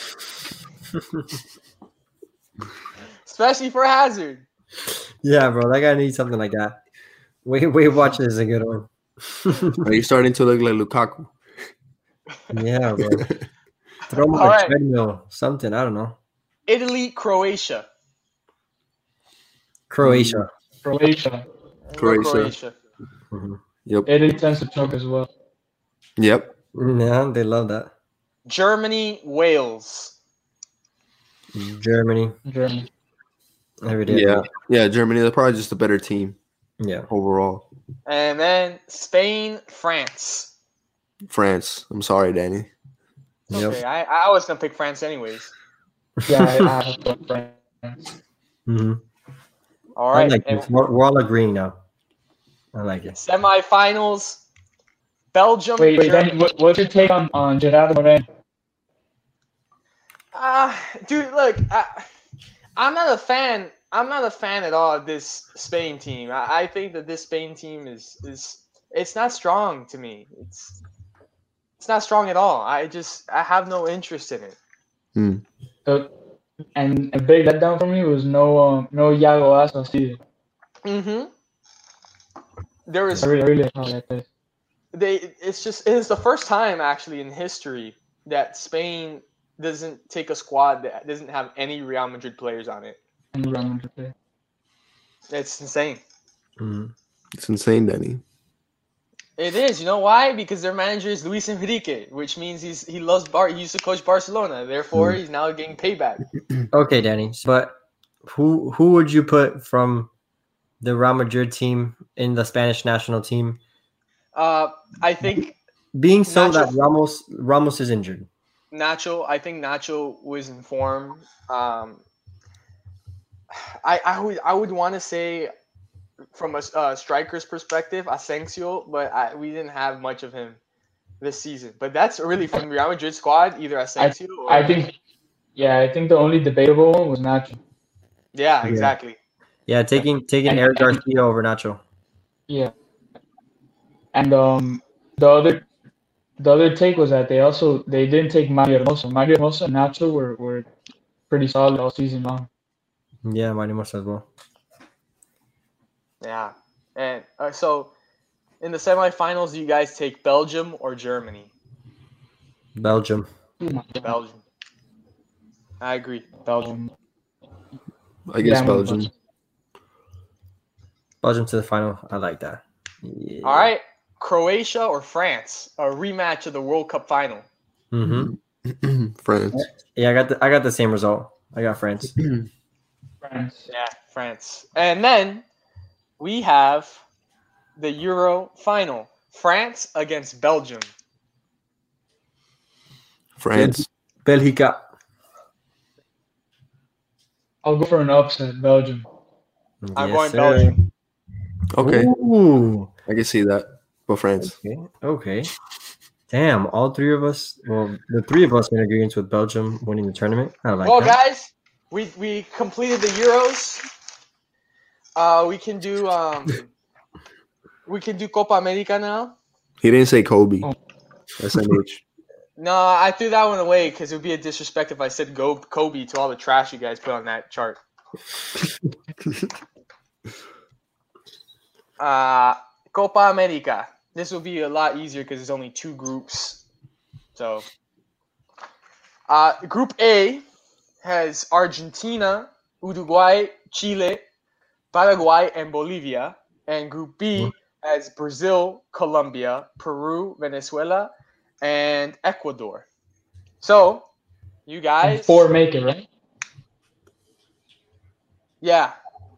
Especially for Hazard. Yeah, bro, that guy needs something like that. Weight Watchers is a good one. Are you starting to look like Lukaku? Yeah, bro. Throw him on a treadmill, something. I don't know. Italy, Croatia. Croatia. Mm-hmm. Yep. Italy tends to choke as well. Yep. Yeah, they love that. Germany, Wales. Germany. Every day. Yeah, Germany. They're probably just a better team. Yeah. Overall. And then Spain, France. I'm sorry, Danny. Okay, yep. I was gonna pick France anyways. Yeah, I have to pick France. Mm-hmm. All right. Like we're all agreeing now. I like it. Semifinals, Belgium. Wait, Danny, what's your take on Gerardo Moreno? Dude, look, I'm not a fan. I'm not a fan at all of this Spain team. I think that this Spain team is it's not strong to me. It's not strong at all. I have no interest in it. So, and a big letdown for me was no Iago Aspas either. Mm-hmm. There was I really saw that place. it's the first time actually in history that Spain doesn't take a squad that doesn't have any Real Madrid players on it. And Real Madrid player. It's insane. It's insane, Danny. It is. You know why? Because their manager is Luis Enrique, which means he loves he used to coach Barcelona. Therefore, he's now getting payback. Okay, Danny. But who would you put from the Real Madrid team in the Spanish national team? I think being so Nacho, that Ramos is injured. Nacho, I think Nacho was in form. I would want to say from a striker's perspective, Asensio, but we didn't have much of him this season. But that's really from the Real Madrid squad, either Asensio or... I think the only debatable one was Nacho. Yeah, exactly. Yeah, taking Eric Garcia over Nacho. Yeah. And the other take was that they didn't take Mario Hermoso. Mario Hermoso and Nacho were pretty solid all season long. Yeah, Mario Hermoso as well. Yeah. And so in the semifinals, do you guys take Belgium or Germany? Belgium. Belgium. I agree. Belgium. I guess Belgium. Belgium to the final. I like that. Yeah. All right. Croatia or France? A rematch of the World Cup final. France. Yeah, I got the same result. I got France. France. Yeah, France. And then we have the Euro final. France against Belgium. France. Belgica. I'll go for an upset, Belgium. I'm going Belgium. Okay. Ooh. I can see that. But France. Okay. Damn, all three of us. Well, the three of us in agreement with Belgium winning the tournament. I like that. Guys, we completed the Euros. We can do Copa America now. He didn't say Kobe. SMH. No, I threw that one away because it would be a disrespect if I said go Kobe to all the trash you guys put on that chart. Copa America. This will be a lot easier because there's only two groups. So, Group A has Argentina, Uruguay, Chile, Paraguay, and Bolivia. And Group B has Brazil, Colombia, Peru, Venezuela, and Ecuador. So, you guys... And 4 make it, right? Yeah.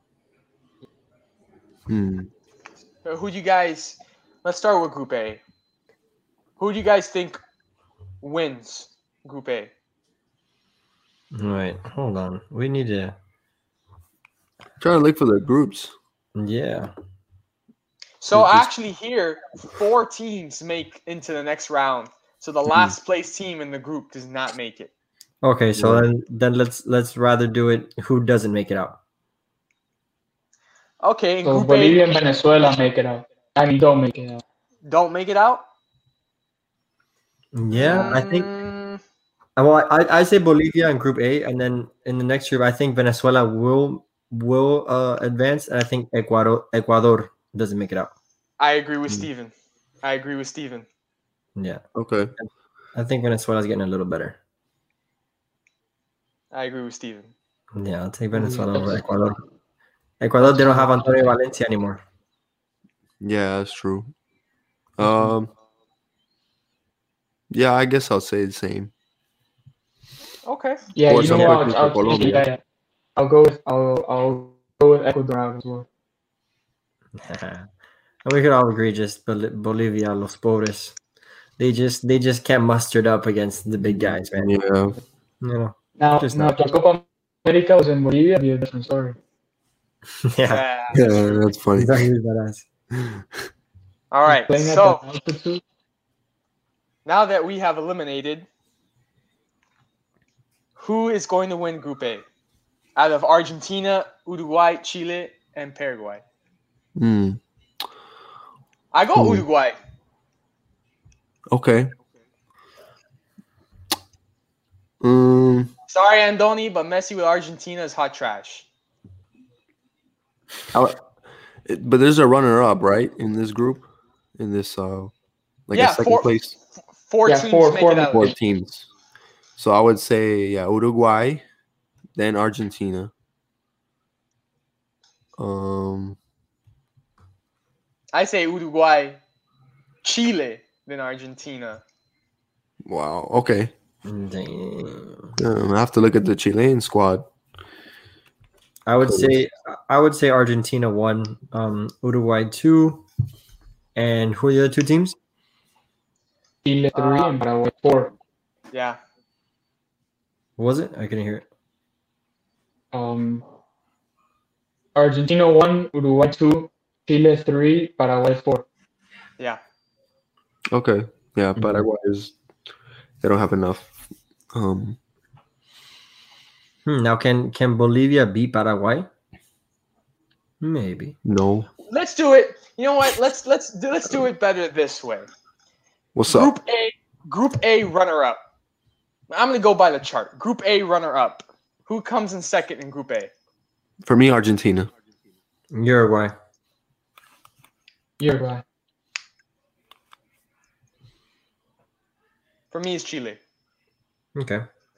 Who do you guys... Let's start with Group A. Who do you guys think wins Group A? All right, hold on. We need to... Trying to look for the groups. Yeah. So actually here, 4 teams make into the next round. So the last place team in the group does not make it. Okay, so then let's rather do it who doesn't make it out. Okay, so Group Bolivia A, and Venezuela make it out. I mean, don't make it out. Don't make it out? Yeah, I think... Well, I say Bolivia in Group A, and then in the next group, I think Venezuela will advance, and I think Ecuador doesn't make it out. I agree with Steven. Yeah. Okay. I think Venezuela's getting a little better. I agree with Steven. Yeah, I'll take Venezuela over Ecuador. Ecuador, they don't have Antonio Valencia anymore. Yeah, that's true. Yeah, I guess I'll say the same. Okay. Yeah, Or you know what? I'll go with Ecuador out as well. We could all agree just Bolivia, los pobres. They just can't muster it up against the big guys, man. Yeah. You know. Now, if the Copa America was in Bolivia, it'd be a different story. Yeah, that's funny. All right, so now that we have eliminated Who is going to win Group A? Out of Argentina, Uruguay, Chile, and Paraguay. I go Uruguay. Okay. Sorry, Andoni, but Messi with Argentina is hot trash. But there's a runner-up, right, in this group, in this a second place. Four teams make it out. 4 teams. So I would say Uruguay, then Argentina. I say Uruguay, Chile, then Argentina. Wow. Okay. Damn. I have to look at the Chilean squad. I would say Argentina 1, Uruguay 2, and who are the other 2 teams? Chile 3 and Paraguay 4. Yeah. What was it? I couldn't hear it. Argentina 1, Uruguay 2, Chile 3, Paraguay 4. Yeah. Okay. Yeah, Paraguay they don't have enough. Now can Bolivia beat Paraguay? Maybe. No. Let's do it. You know what? Let's do it better this way. What's up? Group A runner-up. I'm gonna go by the chart. Group A runner-up. Who comes in second in Group A? For me, Argentina. Uruguay. For me, it's Chile. Okay.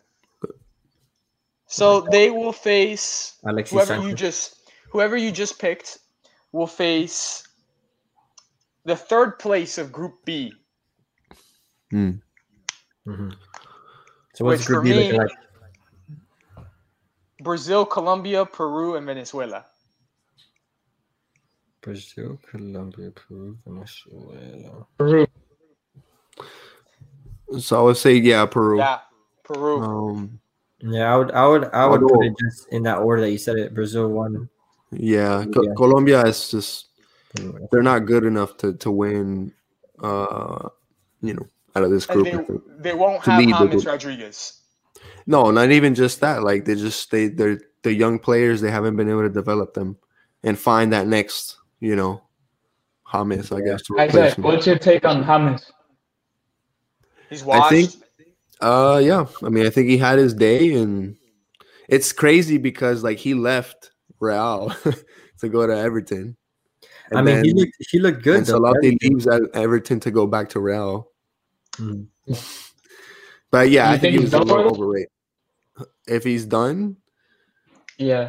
So they will face Alexis whoever you just picked will face the third place of Group B. Mm-hmm. So what's Which Group for B me, looking like? Brazil, Colombia, Peru, and Venezuela. Brazil, Colombia, Peru, Venezuela. Peru. So I would say Peru. Yeah, Peru. Yeah, I would put it just in that order that you said it. Brazil 1. Yeah, Colombia is just they're not good enough to win. Out of this group. And they won't have James Rodriguez. No, not even just that. Like they're the young players. They haven't been able to develop them and find that next, James, I guess. Isaac, what's your take on James? He's washed. I think, I mean, I think he had his day, and it's crazy because he left Real to go to Everton. And I mean, he looked good. And Salati leaves at Everton to go back to Real. But yeah, I think he was a little overrated. If he's done, yeah.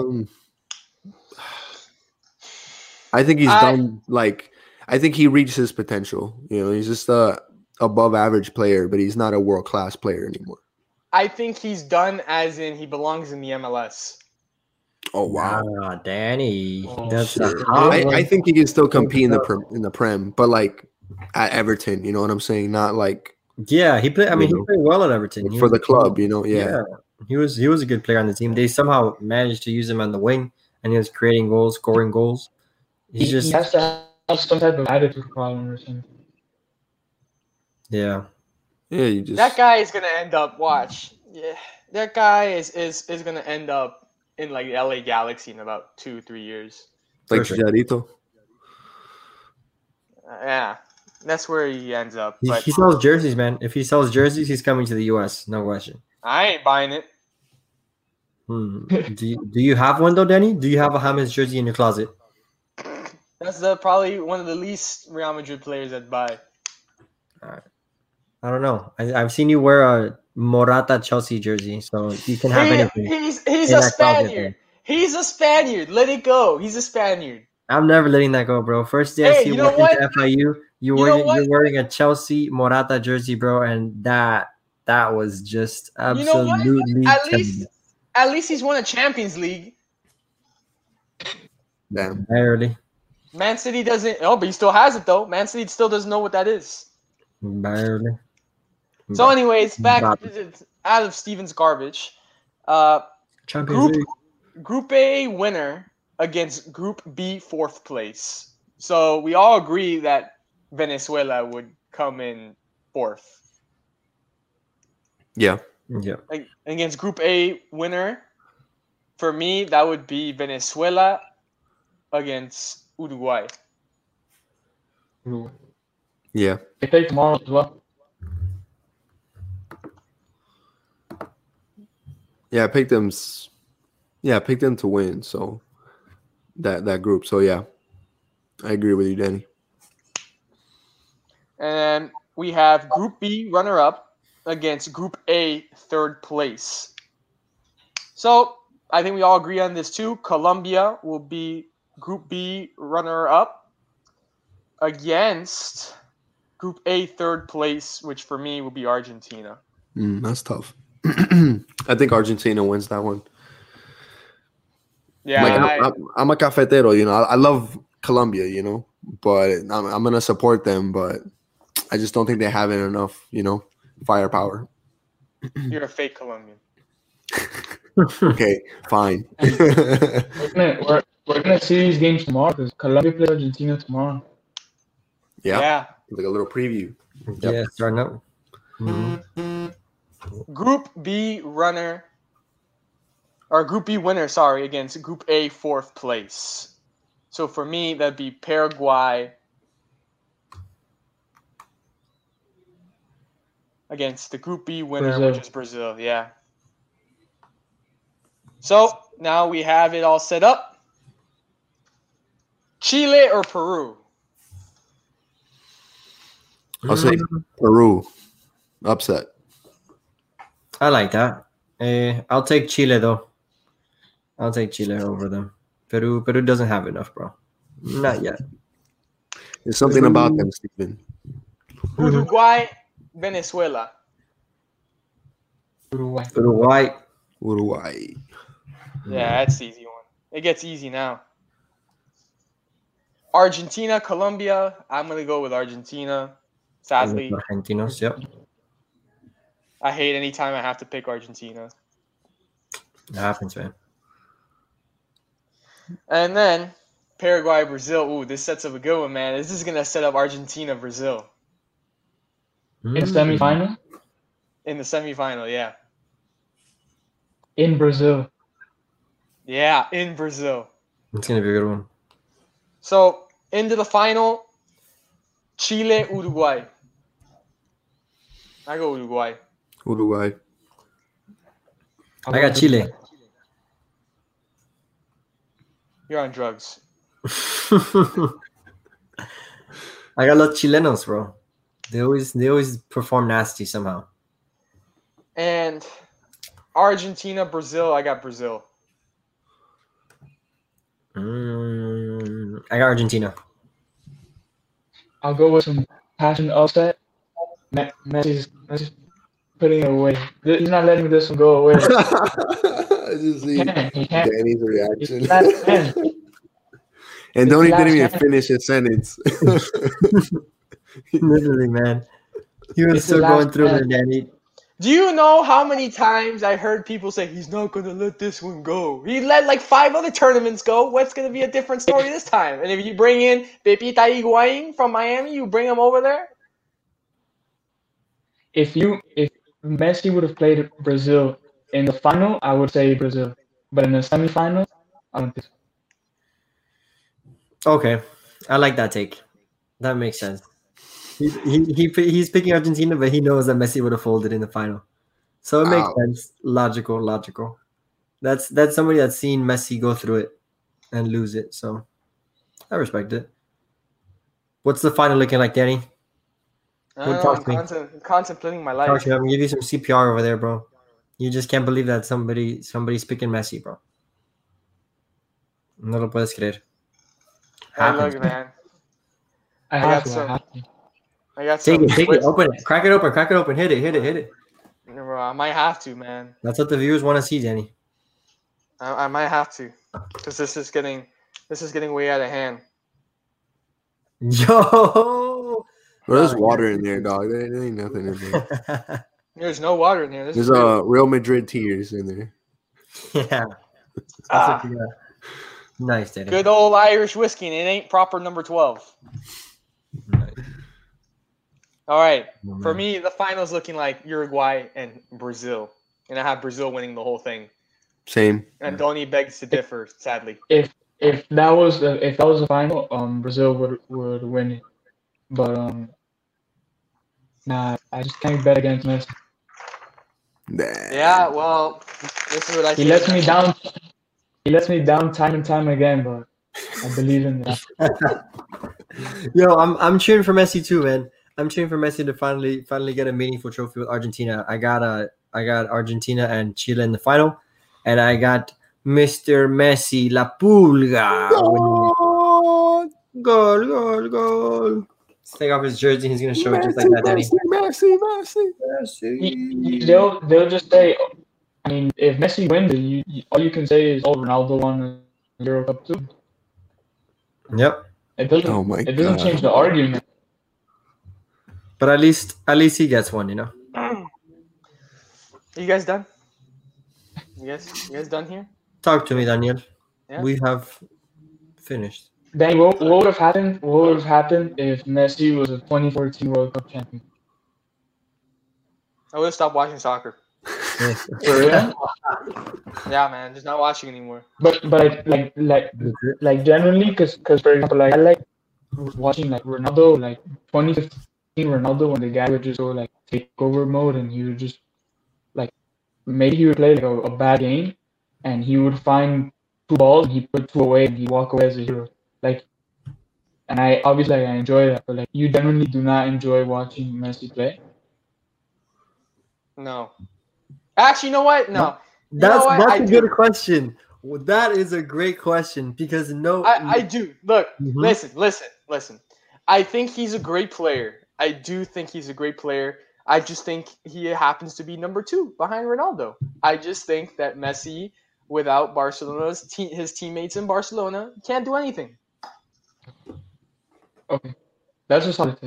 I think he's done. I think he reached his potential. He's just a above average player, but he's not a world class player anymore. I think he's done, as in he belongs in the MLS. Oh wow, Danny! That's I think he can still compete in the Prem, but at Everton, you know what I'm saying? Not yeah, he played. I mean, he played well at Everton for the club, Yeah, he was a good player on the team. They somehow managed to use him on the wing, and he was creating goals, scoring goals. He has to have some type of attitude problem or something. Yeah. Yeah, that guy is gonna end up. Watch, yeah, that guy is gonna end up in LA Galaxy in about 2-3 years. Chicharito. Yeah, that's where he ends up. He sells jerseys, man. If he sells jerseys, he's coming to the US. No question. I ain't buying it. Do you have one though, Danny? Do you have a James jersey in your closet? That's probably one of the least Real Madrid players I'd buy. All right. I don't know. I've seen you wear a Morata Chelsea jersey, so you can have anything. He's a Spaniard. He's a Spaniard. Let it go. He's a Spaniard. I'm never letting that go, bro. First day I see you walking to FIU, you're wearing a Chelsea Morata jersey, bro, and that was just absolutely. At least he's won a Champions League. Damn. Barely. Man City doesn't. Oh, but he still has it though. Man City still doesn't know what that is. Barely. So, anyways, back out of Steven's garbage. Group A winner against Group B 4th place. So we all agree that Venezuela would come in 4th. Yeah. Yeah. Against Group A winner, for me, that would be Venezuela against Uruguay. Yeah. They play tomorrow as well. Yeah, I picked them. Yeah, I picked them to win. So that group. So yeah, I agree with you, Danny. And we have Group B runner-up against Group A third place. So I think we all agree on this too. Colombia will be Group B runner-up against Group A third place, which for me will be Argentina. That's tough. I think Argentina wins that one. Yeah, like I'm a cafetero, you know. I love Colombia, you know, but I'm gonna support them, but I just don't think they have enough, you know, firepower. You're a fake Colombian. Okay, fine. We're gonna see these games tomorrow because Colombia plays Argentina tomorrow. Yeah. Like a little preview. Yep. Yeah, starting up. Mm-hmm. Group B runner, or Group B winner, sorry, against Group A fourth place. So for me, that'd be Paraguay against the Group B winner, Brazil. which is Brazil. Yeah. So now we have it all set up. Chile or Peru? I'll say Peru. Upset. I like that. I'll take Chile though. I'll take Chile over them. Peru doesn't have enough, bro. Not yet. There's something about them, Stephen. Uruguay, Venezuela. Uruguay. Yeah, that's the easy one. It gets easy now. Argentina, Colombia. I'm gonna go with Argentina. Sadly, Argentinos, yep. I hate any time I have to pick Argentina. It happens, man. And then Paraguay, Brazil. Ooh, this sets up a good one, man. This is gonna set up Argentina, Brazil In semifinal? in the semifinal. Yeah, In Brazil. yeah, in Brazil. It's gonna be a good one. So into the final, Chile, Uruguay. I go Uruguay. I got Chile. You're on drugs. I got los Chilenos, bro. They always perform nasty somehow. And Argentina, Brazil. I got Brazil. I got Argentina. I'll go with some passion upset. Messi's putting it away. He's not letting this one go away. I just see He can't. Danny's reaction. Last And Donnie didn't even finish his sentence. Literally, man. He was It's still the going last through man. it, Danny. Do you know how many times I heard people say he's not going to let this one go? He let like 5 other tournaments go. What's going to be a different story this time? And if you bring in Pepita Higuain from Miami, you bring him over there? If Messi would have played Brazil in the final, I would say Brazil. But in the semifinal, I don't think so. Okay, I like that take. That makes sense. He's picking Argentina, but he knows that Messi would have folded in the final, so it makes sense. Logical. That's somebody that's seen Messi go through it and lose it, so I respect it. What's the final looking like, Danny? I'm contemplating my life. I'm gonna give you some CPR over there, bro. You just can't believe that somebody's picking Messi, bro. No lo puedes creer. Hey, look, man. I got Take some. it, open it, crack it open, hit it. Bro, I might have to, man. That's what the viewers want to see, Danny. I might have to, because this is getting way out of hand. Yo, Bro, there's water in there, dog. There ain't nothing in there. There's no water in there. There's Real Madrid tears in there. Yeah. That's what you got. Nice, Danny. Good old Irish whiskey, and it ain't proper number 12. Nice. All right. For me, the finals looking like Uruguay and Brazil, and I have Brazil winning the whole thing. Same. And Donny begs to differ, sadly. If that was the final, Brazil would win it. But nah, I just can't bet against Messi. Yeah, well, this is what I He say. lets me down. He lets me down time and time again, but I believe in that. Yo, I'm cheering for Messi too, man. I'm cheering for Messi to finally get a meaningful trophy with Argentina. I got Argentina and Chile in the final, and I got Mr. Messi La Pulga. Goal. Let's take off his jersey. He's gonna show it just like that, Danny. Messi. They'll just say, I mean, if Messi wins it, all you can say is, "Oh, Ronaldo won the Euro Cup too." Yep. It doesn't change the argument. But at least he gets one, you know. Are you guys done? You guys done here? Talk to me, Daniel. Yeah? We have finished. Danny, what would have happened? What would have happened if Messi was a 2014 World Cup champion? I would have stopped watching soccer. For real? Yeah, man, just not watching anymore. But like generally, because for example, like I like watching like Ronaldo, like 2015 Ronaldo, when the guy would just go like takeover mode, and he would just like maybe he would play like a bad game, and he would find 2 balls and he put 2 away and he walk away as a hero. Like, and I obviously I enjoy that, but like you generally do not enjoy watching Messi play. No. Actually, you know what? No. That's a good question. Well, that is a great question because I do. Look, listen. I think he's a great player. I do think he's a great player. I just think he happens to be number 2 behind Ronaldo. I just think that Messi, without his teammates in Barcelona, can't do anything. Okay, that's just how it is.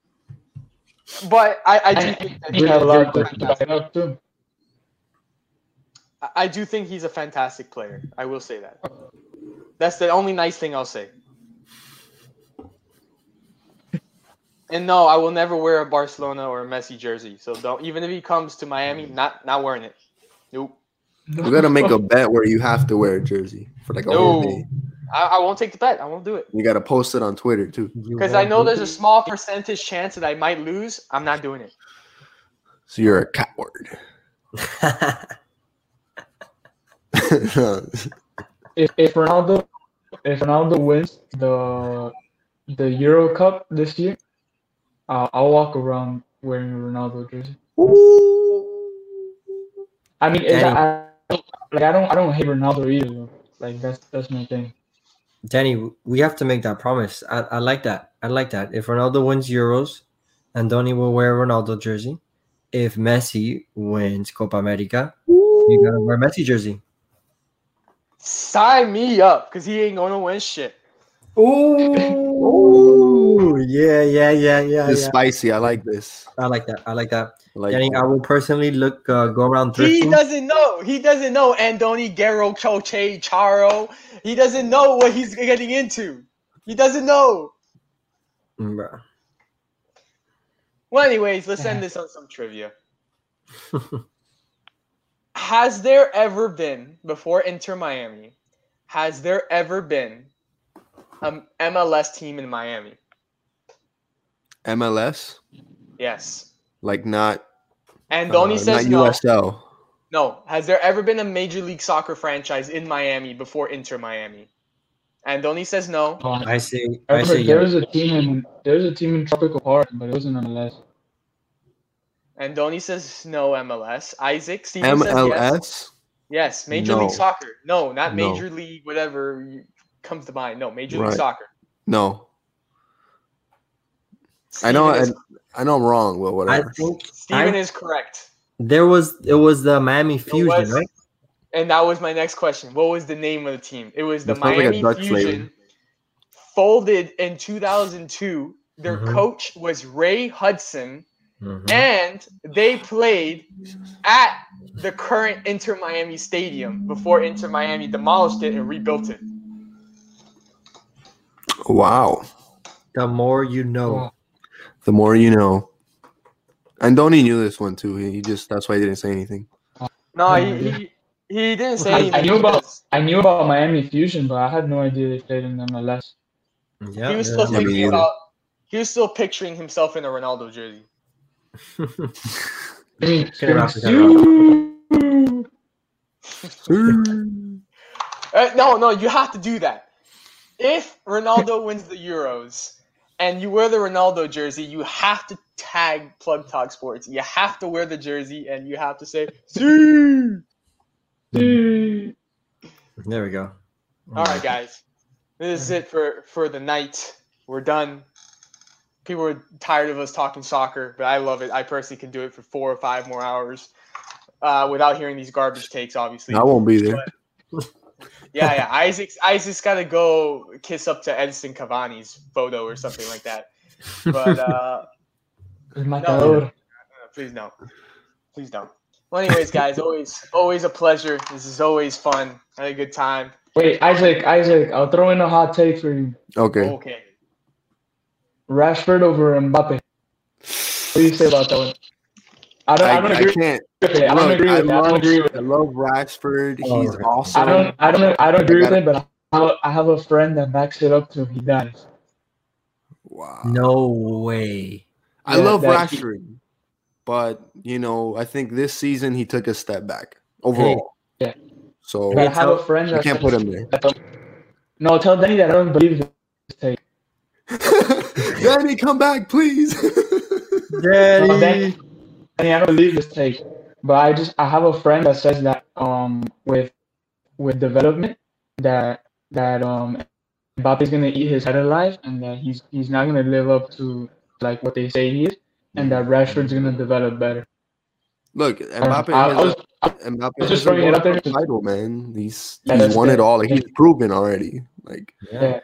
But I do think that he have a lot of to back it up too. I do think he's a fantastic player. I will say that. That's the only nice thing I'll say. And no, I will never wear a Barcelona or a Messi jersey. So don't, even if he comes to Miami, not wearing it. Nope. We're gonna make a bet where you have to wear a jersey for like a whole day. I won't take the bet. I won't do it. You gotta post it on Twitter too. Because I know there's a small percentage chance that I might lose. I'm not doing it. So you're a coward. If Ronaldo wins the Euro Cup this year, I'll walk around wearing a Ronaldo jersey. I mean, I don't hate Ronaldo either. Like that's my thing. Danny, we have to make that promise. I like that. If Ronaldo wins Euros, Andoni will wear a Ronaldo jersey. If Messi wins Copa America, you gotta wear a Messi jersey. Sign me up, because he ain't gonna win shit. Ooh, yeah. It's spicy. I like this. I like that. Danny, I will personally go around thrifting. He doesn't know Andoni, Guerrero, Choche, Charo. He doesn't know what he's getting into. He doesn't know. Bro. Well, anyways, let's end this on some trivia. Has there ever been, before Inter Miami, has there ever been an MLS team in Miami? MLS? Yes. Like not. Andoni says not no. USL. No. Has there ever been a Major League Soccer franchise in Miami before Inter Miami? Andoni says no. I say there was a team in Tropical Park, but it wasn't MLS. Andoni says no MLS. Isaac Steven says yes. Yes, Major League Soccer. No, not Major League whatever comes to mind. No, Major League Soccer. No. I know I'm wrong, but whatever. I think Steven is correct. It was the Miami Fusion, right? And that was my next question. What was the name of the team? It was the Miami Fusion. Folded in 2002. Their coach was Ray Hudson. And they played at the current Inter Miami Stadium before Inter Miami demolished it and rebuilt it. Wow. The more you know. The more you know. And Donnie knew this one too. He just that's why he didn't say anything. No, he didn't say anything. I knew about Miami Fusion, but I had no idea they played in MLS. Yeah, He was still thinking about. He was still picturing himself in a Ronaldo jersey. No, you have to do that. If Ronaldo wins the Euros and you wear the Ronaldo jersey, you have to tag Plug Talk Sports. You have to wear the jersey and you have to say, "See." There we go. All right, guys. This is it for the night. We're done. People are tired of us talking soccer, but I love it. I personally can do it for 4 or 5 more hours without hearing these garbage takes, obviously. I won't be there. But, yeah. Isaac's got to go kiss up to Edson Cavani's photo or something like that. But no, please no. Please don't. Well, anyways, guys, always a pleasure. This is always fun. I had a good time. Wait, Isaac, I'll throw in a hot take for you. Okay. Rashford over Mbappe. What do you say about that one? I don't agree. I don't agree with it. I love Rashford. He's awesome. I don't agree with it, but I have a friend that backs it up till he dies. Wow. No way. I love Rashford, but I think this season he took a step back overall. Yeah. So I have a friend that I can't put him there. No, tell Danny that I don't believe this take. Danny, come back, please. Danny. No, Danny, I don't believe this take. But I have a friend that says that with development that Mbappe's gonna eat his head alive and that he's not gonna live up to like what they say he is, and that Rashford's gonna develop better. Look, Mbappe just throwing it up there. Title, man. He's won it all. Like he's proven already. Like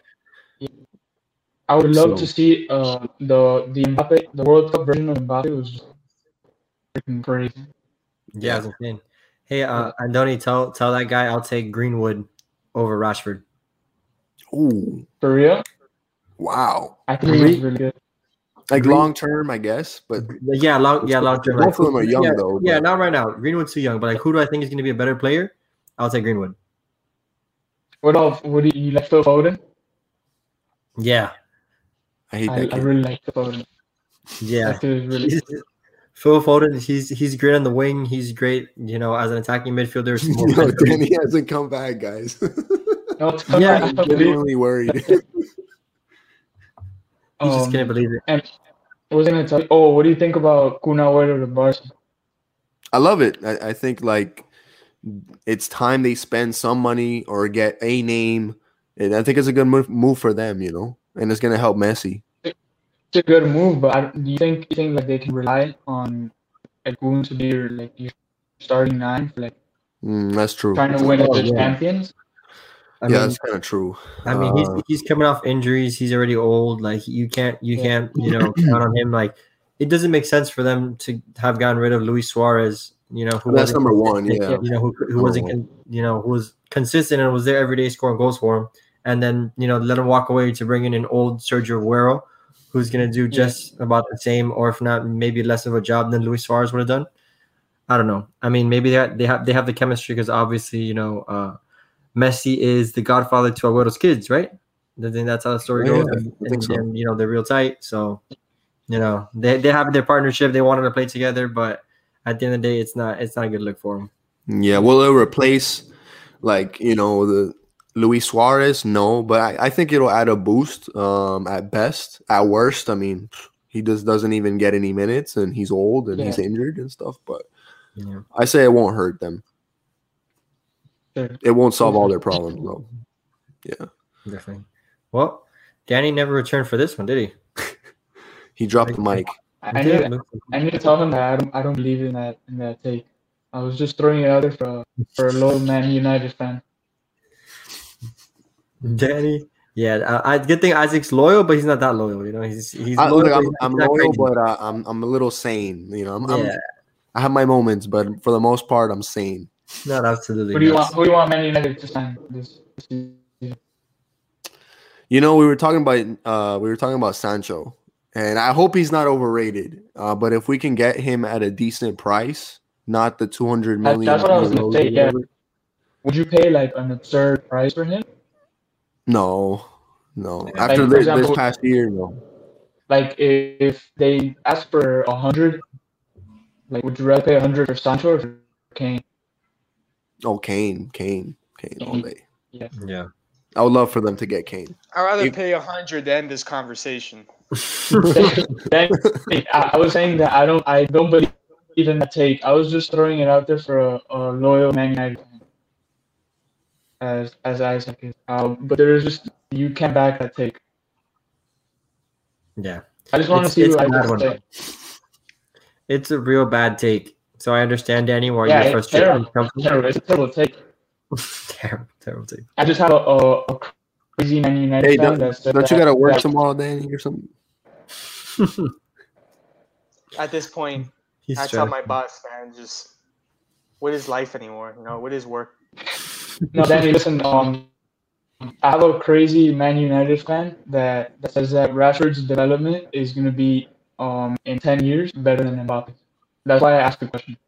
I would love to see the Mbappe, the World Cup version of Mbappe was freaking crazy. Yeah, it's insane. Hey, Andoni, tell that guy I'll take Greenwood over Rashford. Ooh, for real? Wow, I think he's really good. Like long term, I guess, but long term. Both of them are young though. Yeah, not right now. Greenwood's too young, but like, who do I think is going to be a better player? I'll take Greenwood. Would you like Phil Foden? Yeah, I hate that. I really like Phil Foden. Yeah, Phil Foden. He's great on the wing. He's great, as an attacking midfielder. Danny hasn't come back, guys. No, I'm genuinely worried. He just can't believe it. And I was gonna tell you. Oh, what do you think about Kun Agüero to Barca? I love it. I think like it's time they spend some money or get a name, and I think it's a good move for them, and it's gonna help Messi. It's a good move, but do you think like they can rely on Kun to be your starting 9 for that's true. Trying to win the champions? I mean, that's kind of true. I mean, he's coming off injuries. He's already old. Like you can't count on him. Like it doesn't make sense for them to have gotten rid of Luis Suarez. Who that's number one. Yeah. Who wasn't who was consistent and was there every day scoring goals for him, and then let him walk away to bring in an old Sergio Aguero, who's gonna do just about the same, or if not, maybe less of a job than Luis Suarez would have done. I don't know. I mean, maybe they have the chemistry because obviously Messi is the godfather to Agüero's kids, right? I think that's how the story goes. And they're real tight. So, they have their partnership. They wanted to play together, but at the end of the day, it's not a good look for them. Yeah, will it replace the Luis Suarez? No, but I think it'll add a boost at best. At worst, I mean, he doesn't even get any minutes, and he's old and he's injured and stuff. But I say it won't hurt them. It won't solve all their problems, though. Yeah, definitely. Well, Danny never returned for this one, did he? He dropped the mic. I need to tell him that I don't believe in that take. I was just throwing it out there for a loyal Man United fan. Danny, I good thing Isaac's loyal, but he's not that loyal. He's loyal. Look, I'm loyal, but I'm a little sane. I have my moments, but for the most part, I'm sane. Not absolutely. Who do you want Man United to sign this season? We were talking about Sancho, And I hope he's not overrated. But if we can get him at a decent price, not the 200 million. That's what I was going to say. Yeah. Would you pay like an absurd price for him? No. After Like, this example, past year, no. Like if they ask for 100, like would you rather pay 100 for Sancho or for Kane? Oh, Kane all day. Yeah. I would love for them to get Kane. I'd rather pay 100 to end this conversation. I was saying that I don't believe in that take. I was just throwing it out there for a loyal Man United fan, as Isaac is. But there is just you can't back that take. Yeah. I just want to see what I one. say. It's a real bad take. So I understand, Danny, why you're It's terrible. frustrated. It's a terrible take. terrible take. I just have a crazy Man United fan. Don't you got to work tomorrow, Danny, or something? At this point, I tell my boss, man, just what is life anymore? You know, what is work? No, Danny, listen. I have a crazy Man United fan that says that Rashford's development is going to be in 10 years better than Mbappe. That's why I asked the question.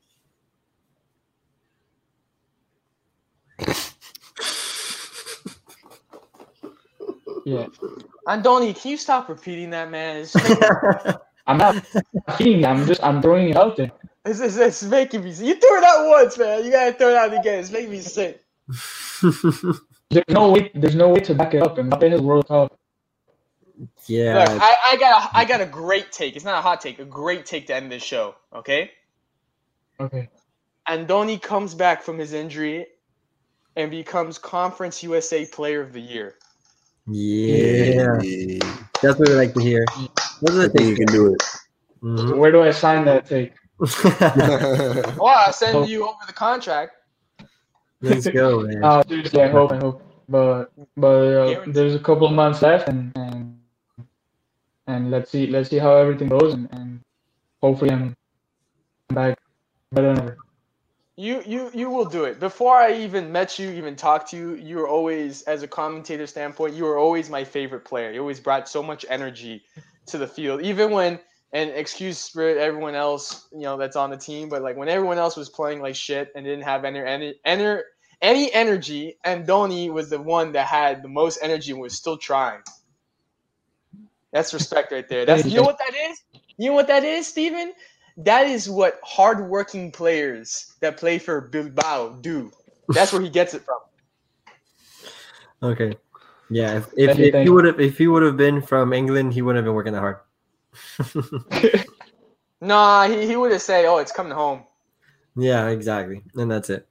Yeah. Andoni, can you stop repeating that, man? I'm not repeating. I'm throwing it out there. It's making me sick. You threw it out once, man. You gotta throw it out again. It's making me sick. There's no way to back it up. Mbappe has World Cup. Yeah. Look, I got a great take. It's not a hot take. A great take to end this show. Okay. Okay. Andoni comes back from his injury and becomes Conference USA Player of the Year. Yeah. That's what we like to hear. I think you can do it. Mm-hmm. Where do I sign that take? Well, I'll send you over the contract. Let's go, man. Seriously, I hope. But there's a couple of months left, and let's see how everything goes, and hopefully I'm back better than ever. You will do it. Before I even met you, even talked to you, you were always, as a commentator standpoint, you were always my favorite player. You always brought so much energy to the field, even when, and excuse for everyone else, you know, that's on the team, but like when everyone else was playing like shit and didn't have any energy, Andoni was the one that had the most energy and was still trying. That's respect right there. You know what that is? You know what that is, Steven? That is what hardworking players that play for Bilbao do. That's where he gets it from. Okay. Yeah, if he would have been from England, he wouldn't have been working that hard. Nah, he would have said, "Oh, it's coming home." Yeah, exactly, and that's it.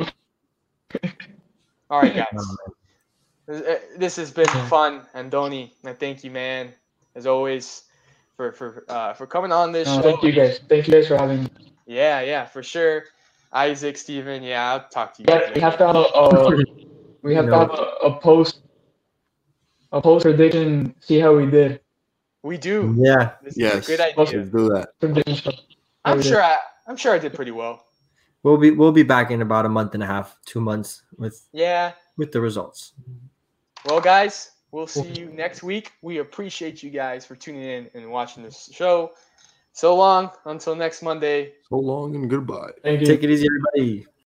All right, guys. This has been fun, Andoni. And thank you, man, as always, for coming on this show. Thank you guys. Thank you guys for having me. Yeah, for sure. Isaac, Steven, yeah, I'll talk to you guys. We have to have a post prediction. See how we did. We do. Yeah. Yes. Good idea. Let's do that. I'm sure I did pretty well. We'll be back in about a month and a half, 2 months with the results. Well, guys, we'll see you next week. We appreciate you guys for tuning in and watching this show. So long until next Monday. So long and goodbye. Thank you. Take it easy, everybody.